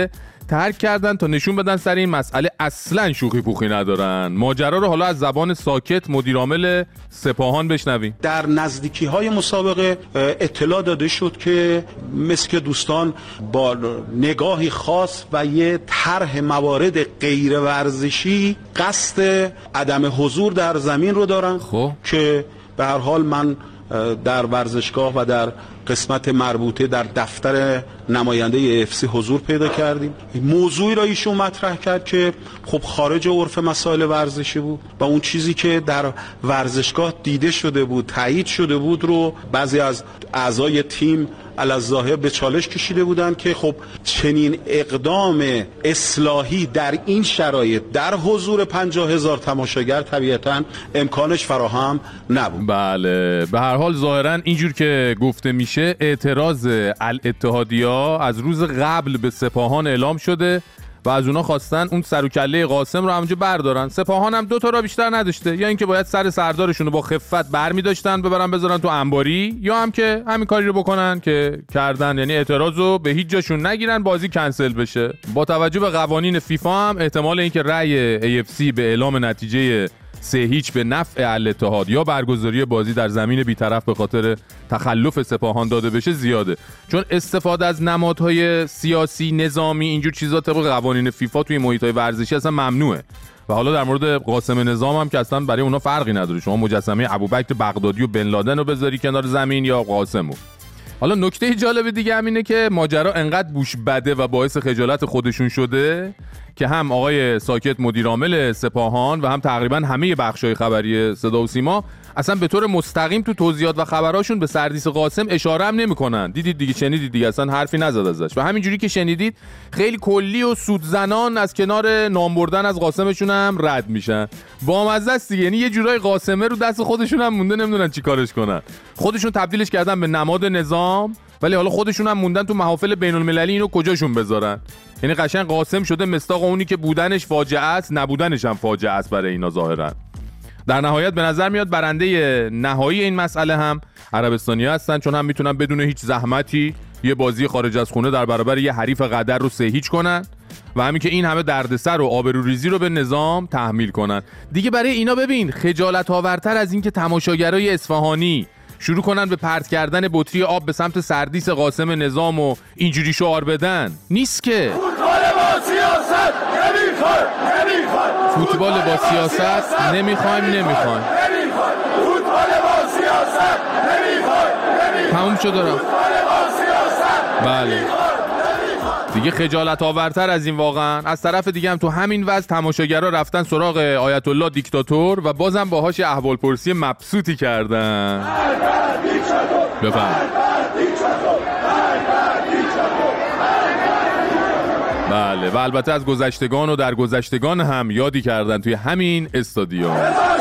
ترک کردن تا نشون بدن سر این مسئله اصلا شوخی پوخی ندارن. ماجرا رو حالا از زبان ساکت مدیرعامل سپاهان بشنویم. در نزدیکی های مسابقه اطلاع داده شد که مثل که دوستان با نگاهی خاص و یه طرح موارد غیر ورزشی قصد عدم حضور در زمین رو دارن. خب که به هر حال من در ورزشگاه و در قسمت مربوطه در دفتر نماینده ای اف سی حضور پیدا کردیم. موضوعی را ایشون مطرح کرد که خب خارج عرف مسائل ورزشی بود و اون چیزی که در ورزشگاه دیده شده بود، تایید شده بود رو بعضی از اعضای تیم الظاهر به چالش کشیده بودند که خب چنین اقدام اصلاحی در این شرایط در حضور پنجاه هزار تماشاگر طبیعتاً امکانش فراهم نبود. بله، به هر حال ظاهراً اینجور که گفته میشه اعتراض الاتحادیه از روز قبل به سپاهان اعلام شده و از اونا خواستن اون سر و کله قاسم رو همونجا بردارن. سپاهان هم دو تا را بیشتر نداشته، یا اینکه باید سر سردارشون رو با خفت برمی داشتن ببرن بذارن تو انباری، یا هم که همین کاری رو بکنن که کردن، یعنی اعتراض رو به هیچ جاشون نگیرن، بازی کنسل بشه. با توجه به قوانین فیفا هم احتمال اینکه رأی ای اف سی به اعلام نتیجه سه هیچ به نفع الاتحاد یا برگزاری بازی در زمین بی‌طرف به خاطر تخلف سپاهان داده بشه زیاده، چون استفاده از نمادهای سیاسی، نظامی، اینجور چیزا طبق قوانین فیفا توی محیط‌های ورزشی اصلا ممنوعه. و حالا در مورد قاسم نظام هم که اصلا برای اونا فرقی نداره، شما مجسمه ابوبکر بغدادی و بن لادن رو بذاری کنار زمین یا قاسمو. حالا نکته جالب دیگه هم اینه که ماجرا انقدر بوش بده و باعث خجالت خودشون شده که هم آقای ساکت مدیرعامل سپاهان و هم تقریبا همه بخش‌های خبری صدا و سیما اصلا به طور مستقیم تو توضیحات و خبراشون به سردیس قاسم اشاره هم نمی‌کنن. دیدید دیگه، شنیدید دیگه، اصلا حرفی نزد ازش. و همینجوری که شنیدید خیلی کلی و سودزنان از کنار نام بردن از قاسمشون هم رد میشن. بامزه است دیگه، یعنی یه جورای قاسمه رو دست خودشون هم مونده، نمیدونن چیکارش کنن. خودشون تبدیلش کردن به نماد نظام، ولی حالا خودشون هم موندن تو محافل بین‌المللی اینو کجاشون بذارن. یعنی قشنگ قاسم شده مصداق اونی که بودنش فاجعه است، نبودنش هم فاجعه است برای اینا ظاهرا. در نهایت به نظر میاد برنده نهایی این مسئله هم عربستانی‌ها هستن، چون هم میتونن بدون هیچ زحمتی یه بازی خارج از خونه در برابر یه حریف قدر رو سه هیچ کنن و همین که این همه دردسر و آبروریزی رو به نظام تحمیل کنن. دیگه برای اینا ببین خجالت آورتر از این که تماشاگرای اصفهانی شروع کنن به پرت کردن بطری آب به سمت سردیس قاسم نظام و اینجوری شعار بدن نیست که. فوتبال با سیاست نمیخوایم نمیخوایم فوتبال با سیاست نمیخوایم نمیخوایم فوتبال با سیاست نمیخوایم تموم شد دارم. فوتبال با سیاست بله دیگه خجالت آورتر از این واقعا. از طرف دیگه هم تو همین وضع تماشاگرها رفتن سراغ آیت الله دیکتاتور و بازم باهاش احوالپرسی مبسوطی کردن. بفهم. بله و البته از گذشتگان و در گذشتگان هم یادی کردن توی همین استادیوم.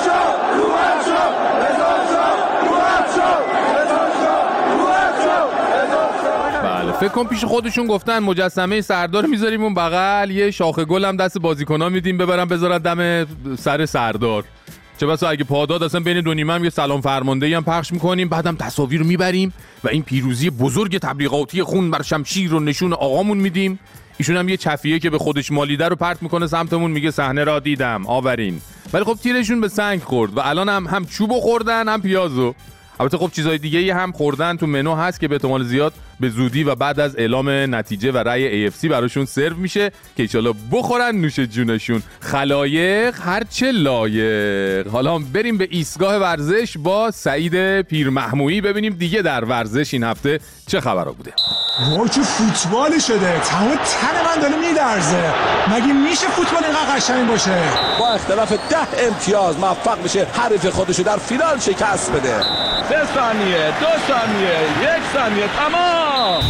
فکر کن پیش خودشون گفتن مجسمه سردار میذاریم اون بغل، یه شاخه گل هم دست بازیکن‌ها میدیم ببرن بذارن دم سر سردار، چه بسا اگه پاداد اصلا بین دو نیمه هم یه سلام فرماندهی هم پخش میکنیم، بعدم تصاویر میبریم و این پیروزی بزرگ تبلیغاتی خون بر شمشیر رو نشون آقامون میدیم. ایشون هم یه چفیه که به خودش مالیده رو پرت میکنه سمتمون، میگه صحنه را دیدم آورین. ولی خب تیرشون به سنگ خورد و الان هم هم چوبو خوردن هم پیازو. البته خب چیزای دیگه هم خوردن تو منو هست که به احتمال زیاد به زودی و بعد از اعلام نتیجه و رأی ای اف سی براشون سرو میشه که ایشالا بخورن نوش جونشون. خلایق هرچه لایق. حالا بریم به ایستگاه ورزش با سعید پیرمحمویی ببینیم دیگه در ورزش این هفته چه خبرها بوده. وای چه فوتبالی شده، تمام تن من داره میلرزه. مگه میشه فوتبال اینقدر قشنگ باشه؟ با اختلاف ده امتیاز موفق میشه حریف خودشو در فینال شکست بده. سه ثانیه، دو ثانیه، یک ثانیه، تمام.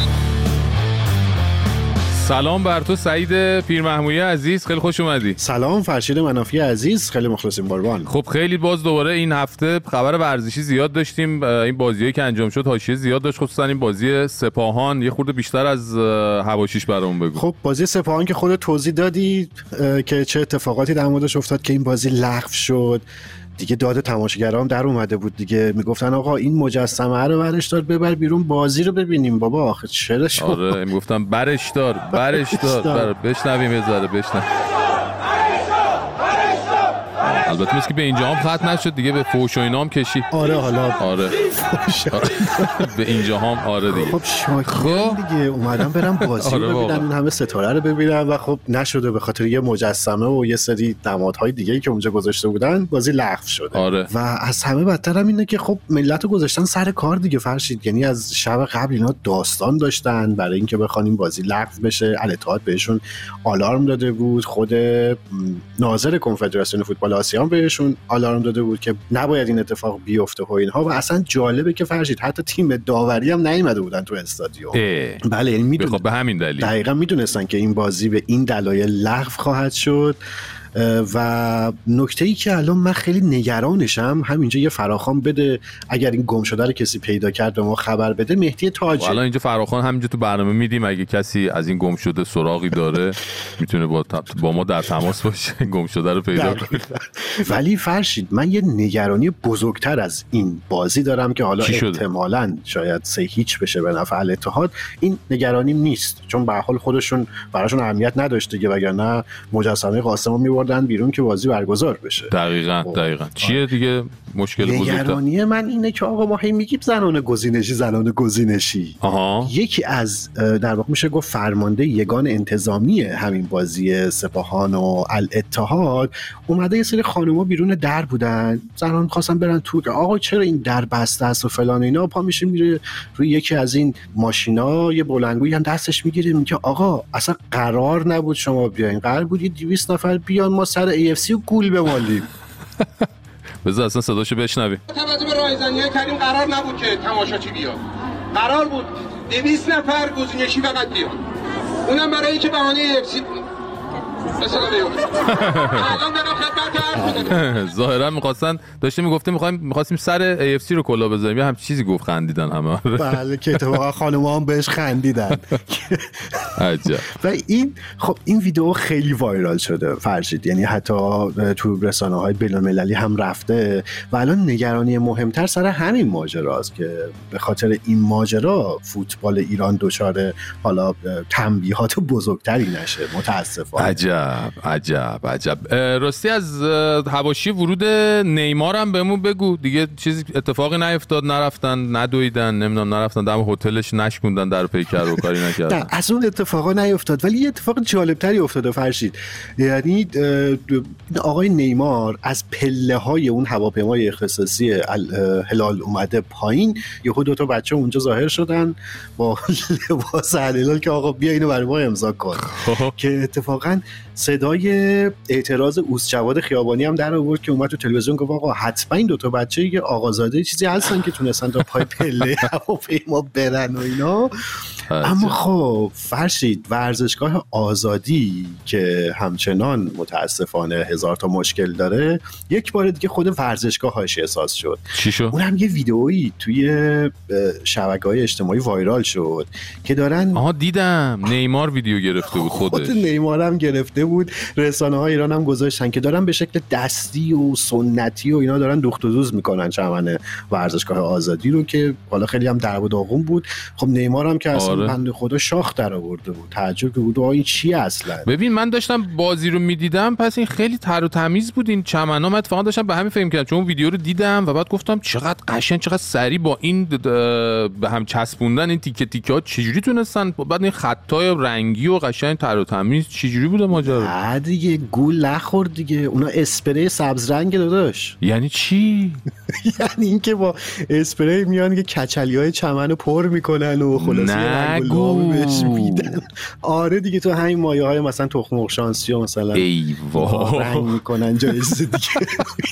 سلام بر تو سعید پیرمحمویی عزیز، خیلی خوش اومدی. سلام فرشید منافی عزیز، خیلی مخلصیم قربان. خب خیلی باز دوباره این هفته خبر ورزشی زیاد داشتیم، این بازیایی که انجام شد حاشیه زیاد داشت، خصوصا این بازی سپاهان. یه خورده بیشتر از حواشیش برامون بگو. خب بازی سپاهان که خودت توضیح دادی که چه اتفاقاتی در موردش افتاد که این بازی لغو شد. دیگه داد تماشاگرام در اومده بود دیگه، میگفتن آقا این مجسمه رو برش دار ببر بیرون بازی رو ببینیم بابا آخه چرا شما. آره میگفتم برش دار برش دار بشنویم یه ذره بشنویم. البته مثل که به اینجا هم ختم نشد دیگه، به فوش و اینا هم کشید. آره حالا آره به اینجا هم آره دیگه. خب شاکرم دیگه اومدم برم بازی آره رو ببینم، این همه ستاره رو ببینم و خب نشده به خاطر یه مجسمه و یه سری نمادهای دیگه‌ای که اونجا گذاشته بودن بازی لغو شده. آره. و از همه بدتر هم اینه که خب ملت رو گذاشتن سر کار دیگه فرشید، یعنی از شب قبل اینا داستان داشتن برای اینکه بخوان این بازی لغو بشه. الاتحاد بهشون آلارم داده بود، خود ناظر کنفدراسیون فوتبال آسیا بهشون آلارم داده بود که نباید این اتفاق بیفته و اینها. و اصلا جالبه که فرشید حتی تیم داوری هم نیومده بودن تو استادیوم. بله یعنی میدونن به همین دلیل دقیقاً میدونستن که این بازی به این دلایل لغو خواهد شد. و نکته‌ای که الان من خیلی نگرانشم همینجا یه فراخوان بده، اگر این گم شده رو کسی پیدا کرد به ما خبر بده. مهدی تاج الان اینجا فراخوان همینجا تو برنامه میدیم، اگه کسی از این گم شده سراغی داره میتونه با, با ما در تماس باشه گم شده رو پیدا کنه. ولی فرشید من یه نگرانی بزرگتر از این بازی دارم که حالا احتمالاً شاید سه هیچ بشه به نفع الاتحاد. این نگرانیم نیست چون به هر حال خودشون براشون اهمیت نداشت دیگه، وگرنه مجسمه قاسمو می‌بردن بیرون که بازی برگزار بشه. دقیقاً دقیقاً. چیه دیگه مشکل بزرگتر؟ نگرانی من اینه که آقا ما هی میگیم زنان گزینشی زنان گزینشی. آها. یکی از در واقع میشه گفت فرمانده یگان انتظامی همین بازی سپاهان و الاتحاد اومده یه سری خانوما بیرون در بودن، زنان خواستن برن تو، آقا چرا این در بسته است و فلان اینا. پا میشه میره روی یکی از این ماشینا یه بلندگویی هم دستش میگیره میگه آقا اصلا قرار نبود شما بیاین، قرار بود یه دویست نفر بیان ما سر ای اف سی و گول بمالیم. بذار اصلا صداشو بشنویم. توجه به رایزنی‌های کردیم قرار نبود که تماشاچی بیاد، قرار بود دویست نفر گزینشی فقط بیاد، اونم برای اینکه بهانه ای اف سی مثلا بیفته. الان دارم خدمت عرض می‌کنم ظاهرا می‌خواستن داشتیم میگفتیم می‌خوایم می‌خواستیم سر ای اف سی رو کلا بزنیم، یا هم چیزی گفت خندیدن همه. بله که اتفاقا خانم‌ها هم بهش خندیدن. عجب. و این خب این ویدیو خیلی وایرال شده فرشید، یعنی حتی تو رسانه‌های بین‌المللی هم رفته و الان نگرانی مهمتر سر همین ماجراست که به خاطر این ماجرا فوتبال ایران دچار حالا تنبیهات بزرگتری نشه متأسفانه. عجب عجب عجب. راستی از حواشی ورود نیمار هم بهمون بگو دیگه، چیزی اتفاقی نیفتاد؟ نرفتن ندویدن نمیدونم نرفتن دم هتلش نشکوندن در پیکر و کاری نکردن؟ نه از اون اتفاقا نیفتاد، ولی یه اتفاق جالبتری افتاده فرشید. یعنی آقای نیمار از پله های اون هواپیمای اختصاصی هلال اومده پایین، یهو دو تا بچه اونجا ظاهر شدن با لباس هلال که آقا بیا اینو برای ما امضا کن. که اتفاقا صدای اعتراض اوس جواد خیابانی هم در آورد که اومد تو تلویزیون گفت آقا حتما این دو تا بچه یه آقازاده چیزی هستن که تونستن تا پای پله هواپیما برن و اینا. اما خب فرشید ورزشگاه آزادی که همچنان متاسفانه هزار تا مشکل داره، یک بار دیگه خود ورزشگاهش احساس شد. چی شد؟ اون هم یه ویدئویی توی شبکه‌های اجتماعی وایرال شد که دارن آها دیدم نیمار ویدیو گرفته بود خودش. خود نیمار هم گرفته بود، رسانه‌های ایران هم گذاشتن که دارن به شکل دستی و سنتی و اینا دارن دوخت و دوز میکنن چمن ورزشگاه آزادی رو که حالا خیلی هم درب و داغون بود. خب نیمار هم که اصلا بنده خدا شاخ در آورده بود، تعجب بود آقا این چیه اصلا. ببین من داشتم بازی رو میدیدم، پس این خیلی تر و تمیز بود این چمنا. من اتفاقا داشتم به همین فکر کردم چون ویدیو رو دیدم و بعد گفتم چقدر قشنگ چقدر سریع با این به هم چسبوندن این تیکه تیکه ها چجوری تونستن، بعد این خطای رنگی و قشنگ تر و تمیز چجوری بوده ماجرا؟ بعد دیگه گول نخورد دیگه، اونا اسپری سبز رنگ داداش. یعنی چی؟ یعنی اینکه با اسپری میان که کچلیای چمنو پر میکنن و خلاصه رنگ گلابی بهش میدن. آره دیگه تو همین مایه‌های مثلا تخم مرغ شانسی و مثلا ای وای رنگ میکنن جای دیگه.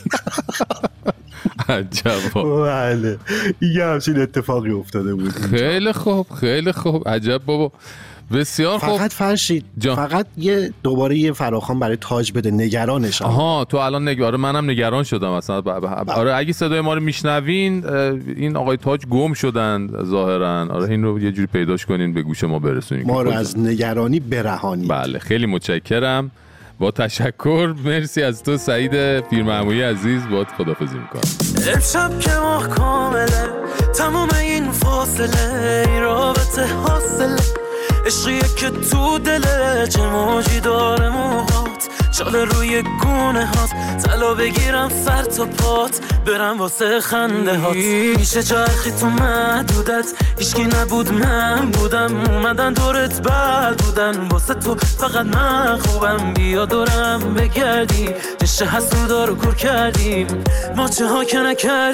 عجب. بله یه همچین اتفاقی افتاده بود. خیلی خوب خیلی خوب. عجب بابا بسیار خوب. فقط فرشید جا. فقط یه دوباره یه فراخوان برای تاج بده، نگرانش. آها تو الان نگران، منم نگران شدم اصلا. آره اگه صدای ما رو میشنوین این آقای تاج گم شدن ظاهرا. آره این رو یه جوری پیداش کنین به گوش ما برسونین ما رو از نگرانی برهانی. بله خیلی متشکرم. با تشکر مرسی از تو سعید پیرمحمودی عزیز، باهات خداحافظی میکنم. امشب که ماه کامله تمام این فاصله این رابطه حاصله عشقیه که تو دله چه موجی داره موهات شاله روی گونه هات طلا بگیرم سر تا پات برم واسه خنده هات میشه چرخی تو محدودت هیچکی نبود من بودم اومدن دورت بل بودن واسه تو فقط من خوبم بیا دورم بگردی نشه حسودا رو کور کردیم ما چه ها که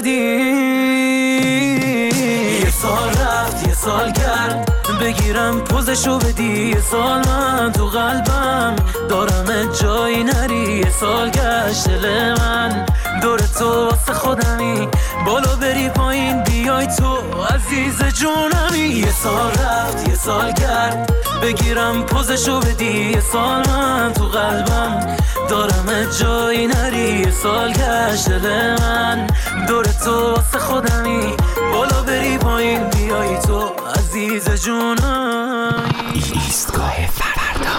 نکردیم یه سال رفت یه سال گرد بگیرم پوزشو بدی یه سال من تو قلبم دارم جایی نری یه سال گشت دل من دور تو واسه خودمی بالا بری پایین بیای تو عزیز جونمی یه سال رفت یه سال گرد بگیرم پوزشو بدی یه سال من تو قلبم دارم جایی نری یه سال گشت دل من دور تو واسه خودمی بالا بری پایین بیای تو عزیز جونم ایستگاه فردا.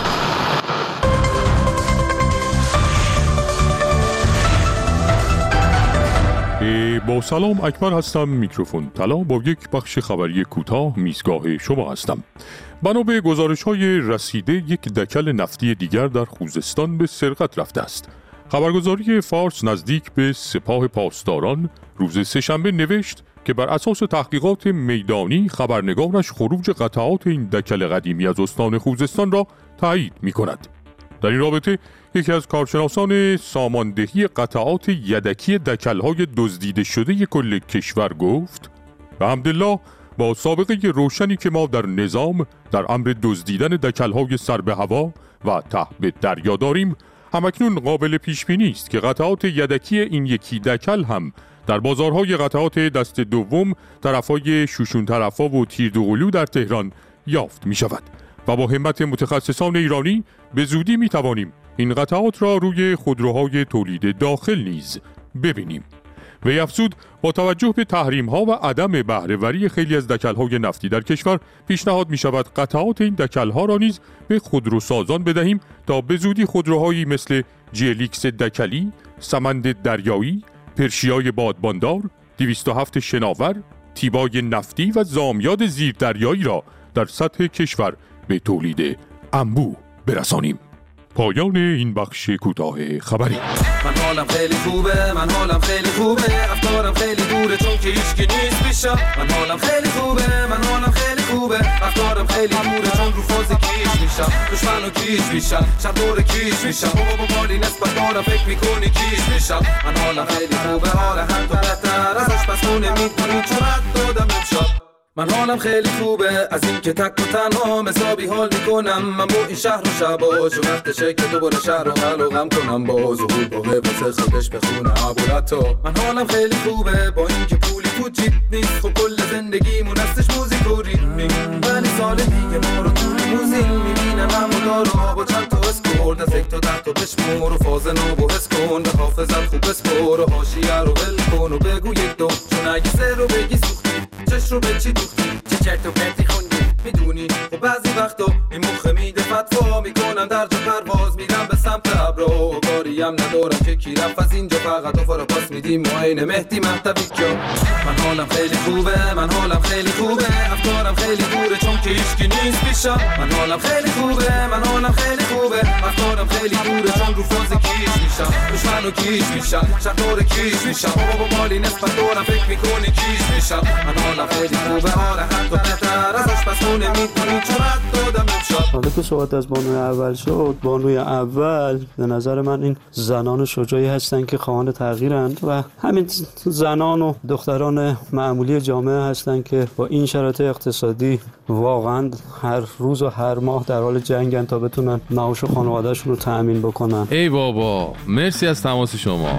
با سلام، اکبر هستم. میکروفون طلا با یک بخش خبری کوتاه میزگاه شما هستم. بنا به گزارش‌های رسیده یک دکل نفتی دیگر در خوزستان به سرقت رفته است. خبرگزاری فارس نزدیک به سپاه پاسداران روز سه‌شنبه نوشت که بر اساس تحقیقات میدانی خبرنگارش خروج قطعات این دکل قدیمی از استان خوزستان را تایید می‌کند. در این رابطه یکی از کارشناسان ساماندهی قطعات یدکی دکل‌های دزدیده شده کل کشور گفت: به حمدالله با سابقه روشنی که ما در نظام در امر دزدیدن دکل‌های سر به هوا و ته به دریا داریم، همکنون قابل پیش بینی است که قطعات یدکی این یکی دکل هم در بازارهای قطعات دست دوم طرفای شوشون طرفا و تیر دوقلو در تهران یافت می شود و با همت متخصصان ایرانی به زودی می توانیم این قطعات را روی خودروهای تولید داخل نیز ببینیم. وی افزود با توجه به تحریم ها و عدم بهره‌وری خیلی از دکل های نفتی در کشور پیشنهاد می شود قطعات این دکل ها را نیز به خودروسازان بدهیم تا به زودی خودروهایی مثل جیلیکس دکلی، سمند دریایی، پرشیای بادباندار، دویست و هفت شناور، تیبای نفتی و زامیاد زیردریایی را در سطح کشور به تولید انبوه برسانیم. پایان این بخش کوتاه خبری. من حالم خیلی خوبه، من حالم خیلی خوبه، افکارم خیلی دوره چون که هیچکی نیست پیشم. من حالم خیلی خوبه، من حالم خیلی خوبه، افکارم خیلی دوره چون رو فاز کیش میشم، دشمن و کیش میشم، شب دور کیش میشم، بابا با مالی نسبت دارم فکر میکنی کیش میشم. من حالم خیلی خوبه، حال هم تو بهتر ازش پس خونه میتونی چون رد دادم امشب. من حالم خیلی خوبه از این که تک و تنها مسابی حال میکنم من با این شهر و شبا چون وقتشه که دوباره شهر رو غلقم کنم باز و بود باقه واسه خودش بخونه عبورتو. من حالم خیلی خوبه با این که پولی تو جیب نیست خب کل زندگیمون هستش موزیک و ریتمی. ولی سال دیگه ما رو تو لیموزین میبینم همو دارو با چند تا اسکورد از یک تا ده تا بشمور و فاز نو و حس کن به حافظت خوب اسپور و حاشیه رو ول کن و بگو یک دو چون اگه سه رو بگی سوختی چش رو به چی دوختی چه چرت و پرتی خوندی میدونی و بعضی وقتا این مخه میده فتوا میکنم در جا پرواز میرم به سمت ابرو کاریم ندارم که کی رفت از اینجا فقط افرا پاس میدیم معاین مهدی مهدوی کیا. من حالم خیلی خوبه، من حالم خیلی خوبه، افکارم خیلی دوره چون که هیچکی نیست پیشم. من حالم خیلی خوبه، من حالم خیلی خوبه، افکارم خیلی دوره چون رو فاز کیش میشم، دشمن و کیش میشم، شب دور کیش میشم، بابا با مالی نسبت دارم فکر میکنی کیش میشم. من حالم خیلی خوبه، حال هم تو بهتر ازش پس خونه میتونی چون رد دادم امشب. حالا که صحبت از بانوی اول شد، بانوی اول به نظر من این زنان شجاعی هستن که خواهان تغییرند و همین زنان و دختران معمولی جامعه هستن که با این شرایط اقتصادی واقعا هر روز و هر ماه در حال جنگن تا بتونن معاش خانواده‌شون رو تأمین بکنن. ای بابا، مرسی از تماس شما.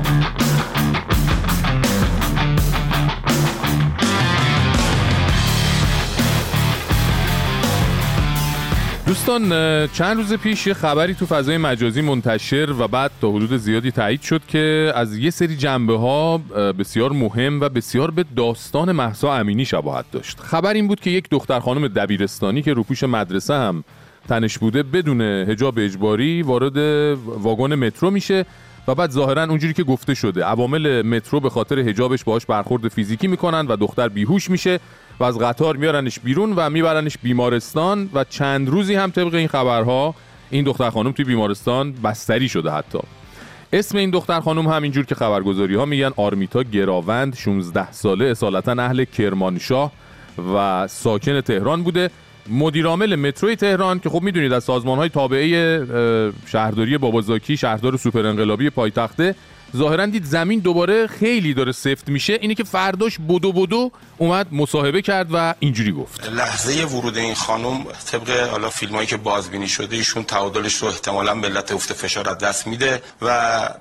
دوستان، چند روز پیش یه خبری تو فضای مجازی منتشر و بعد تا حدود زیادی تایید شد که از یه سری جنبه ها بسیار مهم و بسیار به داستان مهسا امینی شباهت داشت. خبر این بود که یک دختر خانم دبیرستانی که روپوش مدرسه هم تنش بوده بدون حجاب اجباری وارد واگن مترو میشه و بعد ظاهرا اونجوری که گفته شده عوامل مترو به خاطر حجابش باهاش برخورد فیزیکی میکنن و دختر بیهوش میشه و از قطار میارنش بیرون و میبرنش بیمارستان و چند روزی هم طبق این خبرها این دختر خانم توی بیمارستان بستری شده. حتی اسم این دختر خانم هم اینجور که خبرگزاری ها میگن آرمیتا گراوند، شانزده ساله، اصالتا اهل کرمانشاه و ساکن تهران بوده. مدیرعامل متروی تهران که خب میدونید از سازمان‌های تابعه شهرداری بابازاکی، شهردار سوپر انقلابی پایتخته، ظاهراً دید زمین دوباره خیلی داره سفت میشه، اینی که فرداش بدو بدو اومد مصاحبه کرد و اینجوری گفت: لحظه ورود این خانم طبق حالا فیلمایی که بازبینی شده ایشون تعادلش رو احتمالاً به علت افت فشار از دست میده و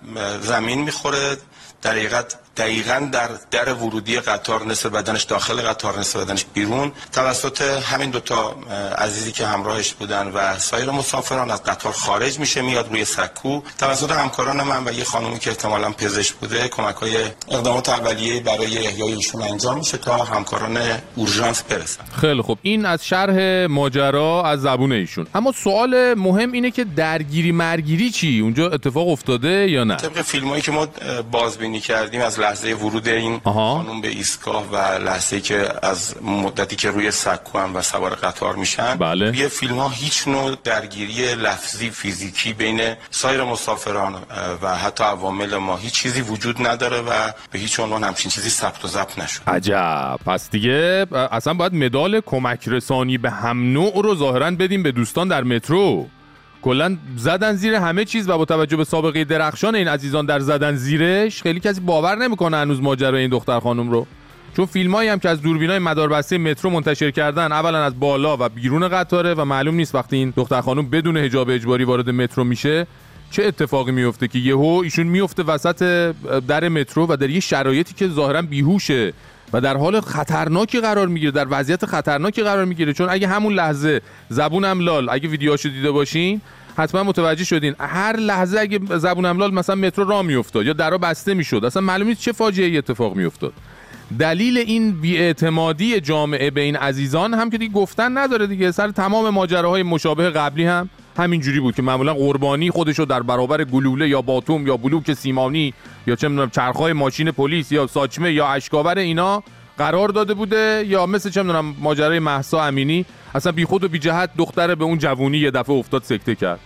زمین میخوره. در حقیقت دقیقاً در در ورودی قطار نصف بدنش داخل قطار، نصف بدنش بیرون، توسط همین دوتا عزیزی که همراهش بودن و سایر مسافران از قطار خارج میشه، میاد روی سکو. توسط همکاران من و یه خانومی که احتمالاً پزشک بوده کمک‌های اقدامات اولیه برای احیای ایشون انجام میشه تا همکاران اورژانس برسن. خیلی خب، این از شرح ماجرا از زبون ایشون. اما سوال مهم اینه که درگیری مرگیری چی؟ اونجا اتفاق افتاده یا نه؟ طبق فیلمایی که ما بازبینی کردیم از لحظه ورود این خانم به ایستگاه و لحظه‌ای که از مدتی که روی سکو هم و سوار قطار میشن، بله. توی فیلم ها هیچ نوع درگیری لفظی فیزیکی بین سایر مسافران و حتی عوامل ما هیچ چیزی وجود نداره و به هیچ عنوان همچین چیزی ثبت و ضبط نشد. عجب. پس دیگه اصلا باید مدال کمک رسانی به هم نوع رو ظاهرا بدیم به دوستان در مترو. کلا زدن زیر همه چیز و با توجه به سابقه درخشان این عزیزان در زدن زیرش خیلی کسی باور نمیکنه هنوز ماجرای این دختر خانم رو، چون فیلمایی هم که از دوربینای مداربسته مترو منتشر کردن اولا از بالا و بیرون قطاره و معلوم نیست وقتی این دختر خانم بدون حجاب اجباری وارد مترو میشه چه اتفاقی میفته که یهو ایشون میفته وسط در مترو و در یه شرایطی که ظاهرا بیهوشه و در حال خطرناکی قرار میگیره، در وضعیت خطرناکی قرار میگیره. چون اگه همون لحظه زبونم لال، اگه ویدیوهاشو دیده باشین حتما متوجه شدین، هر لحظه اگه زبونم لال مثلا مترو راه میافتاد یا درا بسته میشد، اصلا معلوم نیست چه فاجعه‌ای اتفاق میافتاد. دلیل این بی‌اعتمادی جامعه به این عزیزان هم که دیگه گفتن نداره دیگه. سر تمام ماجراهای مشابه قبلی هم همینجوری بود که معمولا قربانی خودشو در برابر گلوله یا باتوم یا بلوک سیمانی یا چه میدونم چرخهای ماشین پلیس یا ساچمه یا اشکاور اینا قرار داده بوده، یا مثل چه میدونم ماجرای مهسا امینی اصلا بیخود و بی جهت دختر به اون جوونی یه دفعه افتاد سکته کرد.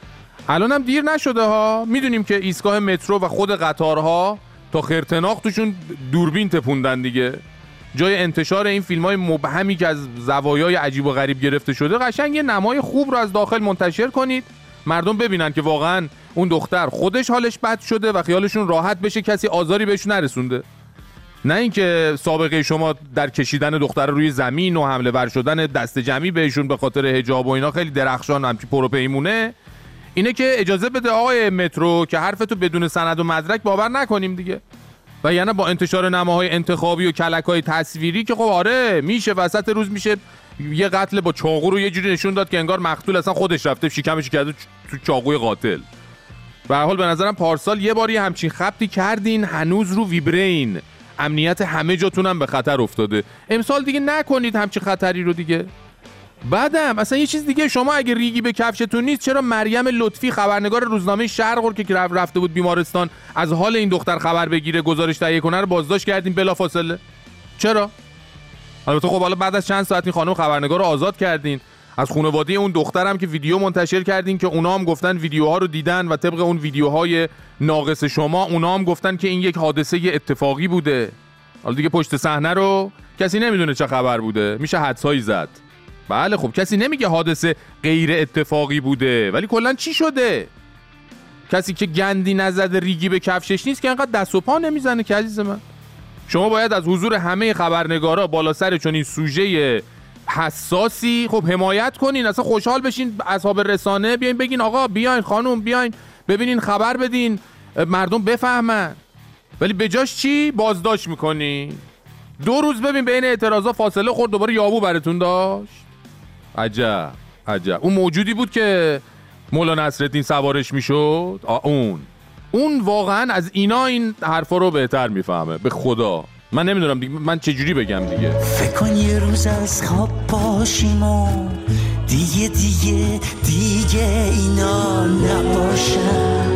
الان هم دیر نشده ها، میدونیم که ایستگاه مترو و خود قطارها تا خرتناق توشون دوربین تپوندن دیگه. جای انتشار این فیلم‌های مبهمی که از زوایای عجیب و غریب گرفته شده، قشنگ یه نمای خوب رو از داخل منتشر کنید، مردم ببینن که واقعا اون دختر خودش حالش بد شده و خیالشون راحت بشه کسی آزاری بهش نرسونده. نه اینکه سابقه شما در کشیدن دختر روی زمین و حمله ور شدن دست جمعی بهشون به خاطر حجاب و اینا خیلی درخشان همچی پروپیمونه، اینه که اجازه بده آقای مترو که حرفتو بدون سند و مدرک باور نکنیم دیگه. و یعنی با انتشار نماهای انتخابی و کلک‌های تصویری که خب آره میشه وسط روز میشه یه قتل با چاقو رو یه جوری نشون داد که انگار مقتول اصلا خودش رفته شکمش کرده تو چاقوی قاتل. به هر حال به نظرم پارسال یه باری همچین خبطی کردین، هنوز رو ویبرین، امنیت همه جاتون هم به خطر افتاده. امسال دیگه نکنید همچین خطری رو دیگه. بعدم اصلا یه چیز دیگه، شما اگه ریگی به کفشتون نیست چرا مریم لطفی خبرنگار روزنامه شرق که رفته بود بیمارستان از حال این دختر خبر بگیره گزارش تهیه کنه رو بازداشت کردین بلافاصله؟ چرا؟ البته خب حالا بعد از چند ساعت این خانم خبرنگار رو آزاد کردین. از خانواده اون دخترم که ویدیو منتشر کردین که اونا هم گفتن ویدیوها رو دیدن و طبق اون ویدیوهای ناقص شما اونا هم گفتن که این یک حادثه اتفاقی بوده. حالا دیگه پشت صحنه رو کسی نمیدونه چه خبر بوده، میشه حدسایی زد. بله خب کسی نمیگه حادثه غیر اتفاقی بوده، ولی کلا چی شده؟ کسی که گندی نزده ریگی به کفشش نیست که انقدر دست و پا نمیزنه که عزیز من. شما باید از حضور همه خبرنگارا بالا سر چون این سوژه حساسی خب حمایت کنین، اصلا خوشحال بشین، اصحاب رسانه بیاین بگین آقا بیاین خانم بیاین ببینین خبر بدین مردم بفهمن. ولی به جاش چی؟ بازداشت میکنین. دو روز ببین بین اعتراضا فاصله خورد دوباره یابو براتون داشت. عجب عجب. اون موجودی بود که مولانا نصرالدین سوارش میشد، اون اون واقعا از اینا این حرفا رو بهتر میفهمه. به خدا من نمیدونم دیگه من چجوری بگم دیگه. فکر کن یه روز از خواب پاشیم و دیگه دیگه دیگه اینا نباشن.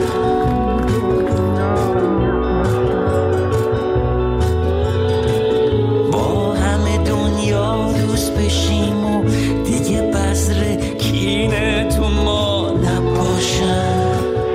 با همه دنیا دوست بشیم و دیگه بذر کینه تو ما نباشن.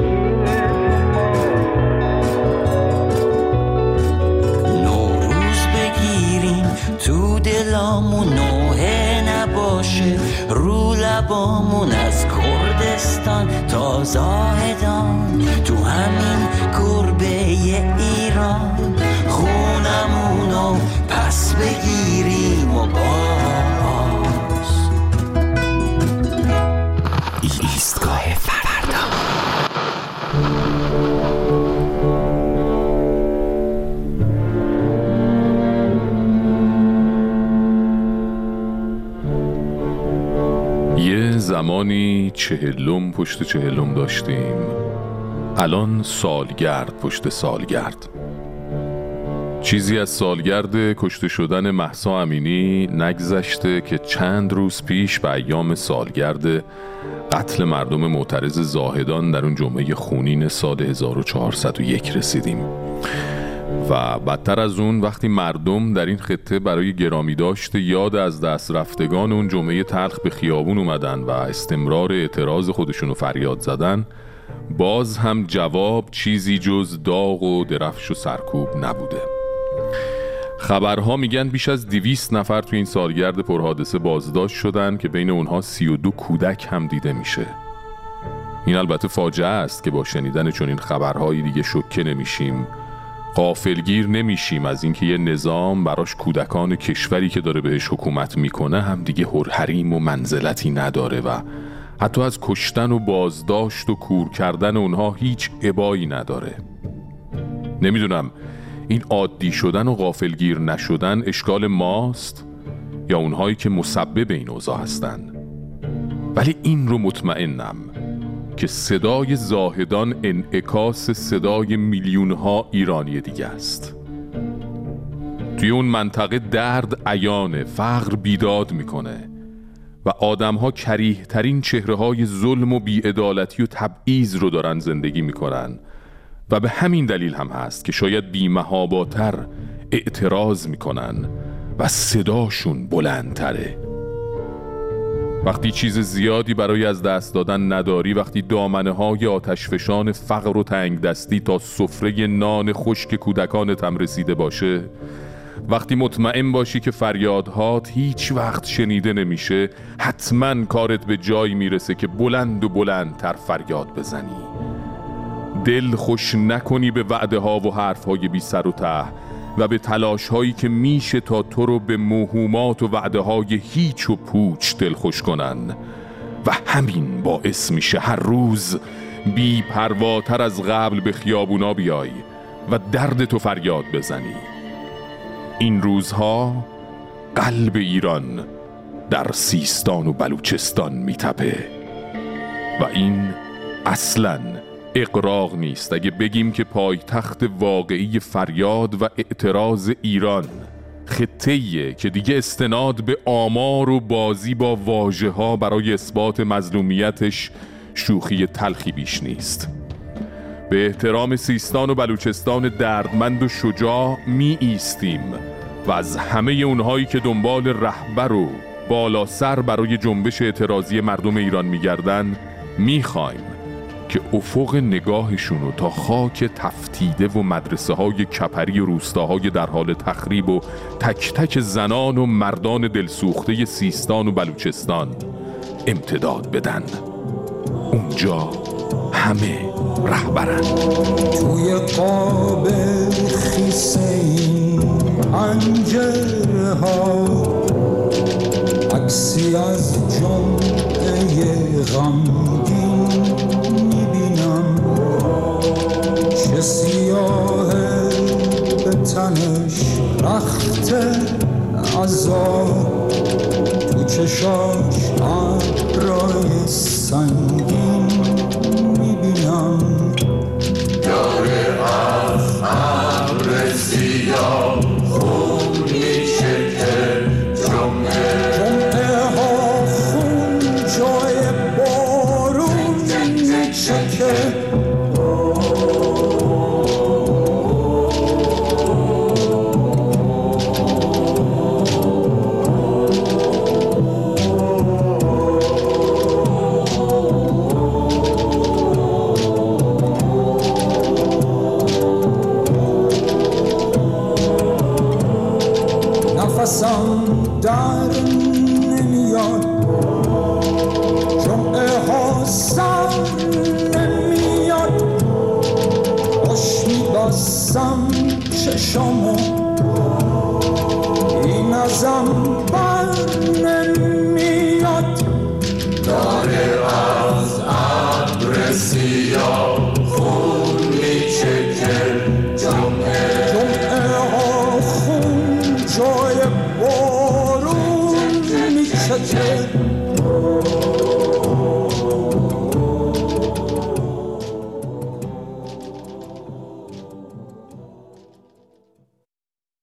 نوروز بگیریم تو دلامون نوحه نباشه، رو لبامون از کردستان تا زاهدان، تو همین گربه ایران خونمونو پس بگیریم و باز ایستگاه فردا. یه زمانی چهلم پشت چهلم داشتیم، الان سالگرد پشت سالگرد. چیزی از سالگرد کشته شدن مهسا امینی نگذشته که چند روز پیش به ایام سالگرد قتل مردم معترض زاهدان در اون جمعه خونین سال هزار و چهارصد و یک رسیدیم. و بدتر از اون وقتی مردم در این خطه برای گرامی داشت یاد از دست رفتگان اون جمعه تلخ به خیابون اومدن و استمرار اعتراض خودشونو فریاد زدن، باز هم جواب چیزی جز داغ و درفش و سرکوب نبوده. خبرها میگن بیش از دویست نفر تو این سالگرد پرحادثه بازداشت شدن که بین اونها سی و دو کودک هم دیده میشه. این البته فاجعه است که با شنیدن چنین خبرهایی دیگه شوکه نمیشیم، غافلگیر نمیشیم از اینکه یه نظام براش کودکان کشوری که داره بهش حکومت میکنه هم دیگه حریم و منزلتی نداره و حتی از کشتن و بازداشت و کور کردن اونها هیچ ابایی نداره. نمیدونم این عادی شدن و غافلگیر نشدن اشکال ماست یا اونهایی که مسبب این اوضاع هستن، ولی این رو مطمئنم که صدای زاهدان انعکاس صدای میلیون‌ها ایرانی دیگه است. توی اون منطقه درد عیانه، فقر بیداد میکنه و آدم‌ها کریه ترین چهره‌های ظلم و بی‌عدالتی و تبعیض رو دارن زندگی میکنن و به همین دلیل هم هست که شاید بی‌محاباتر اعتراض میکنن و صداشون بلندتره. وقتی چیز زیادی برای از دست دادن نداری، وقتی دامنه های آتشفشان فقر و تنگ دستی تا سفره نان خشک کودکانت هم رسیده باشه، وقتی مطمئن باشی که فریادهات هیچ وقت شنیده نمیشه، حتما کارت به جایی میرسه که بلند و بلندتر فریاد بزنی. دل خوش نکنی به وعده ها و حرف های بی سر و ته و به تلاش هایی که میشه تا تو رو به موهومات و وعده های هیچ و پوچ دل خوش کنن و همین باعث میشه هر روز بی پرواتر از قبل به خیابونا بیای و درد تو فریاد بزنی. این روزها قلب ایران در سیستان و بلوچستان میتپه و این اصلاً اقراق نیست اگه بگیم که پایتخت واقعی فریاد و اعتراض ایران خطه‌ایه که دیگه استناد به آمار و بازی با واژه‌ها برای اثبات مظلومیتش شوخی تلخی بیش نیست. به احترام سیستان و بلوچستان دردمند و شجاع می ایستیم و از همه اونهایی که دنبال رهبر و بالا سر برای جنبش اعتراضی مردم ایران می‌گردن می‌خوایم که افق نگاهشونو تا خاک تفتیده و مدرسه های کپری و روستاهای در حال تخریب و تک تک زنان و مردان دلسوخته سیستان و بلوچستان امتداد بدن. اونجا همه رهبرن. توی قاب خیسه این پنجره ها عکسی از جمعه غمگین میبینم، چه سیاهه به تنش رخت عذاب، تو چشاش ابرای سنگین میبینم، داره از ابر سیاه خون میشه که جمعه جمعه ها خون نفسم در نمیاد، جمعه ها سر نمیاد، خوش میبستم چشامو این ازم بر نمیاد.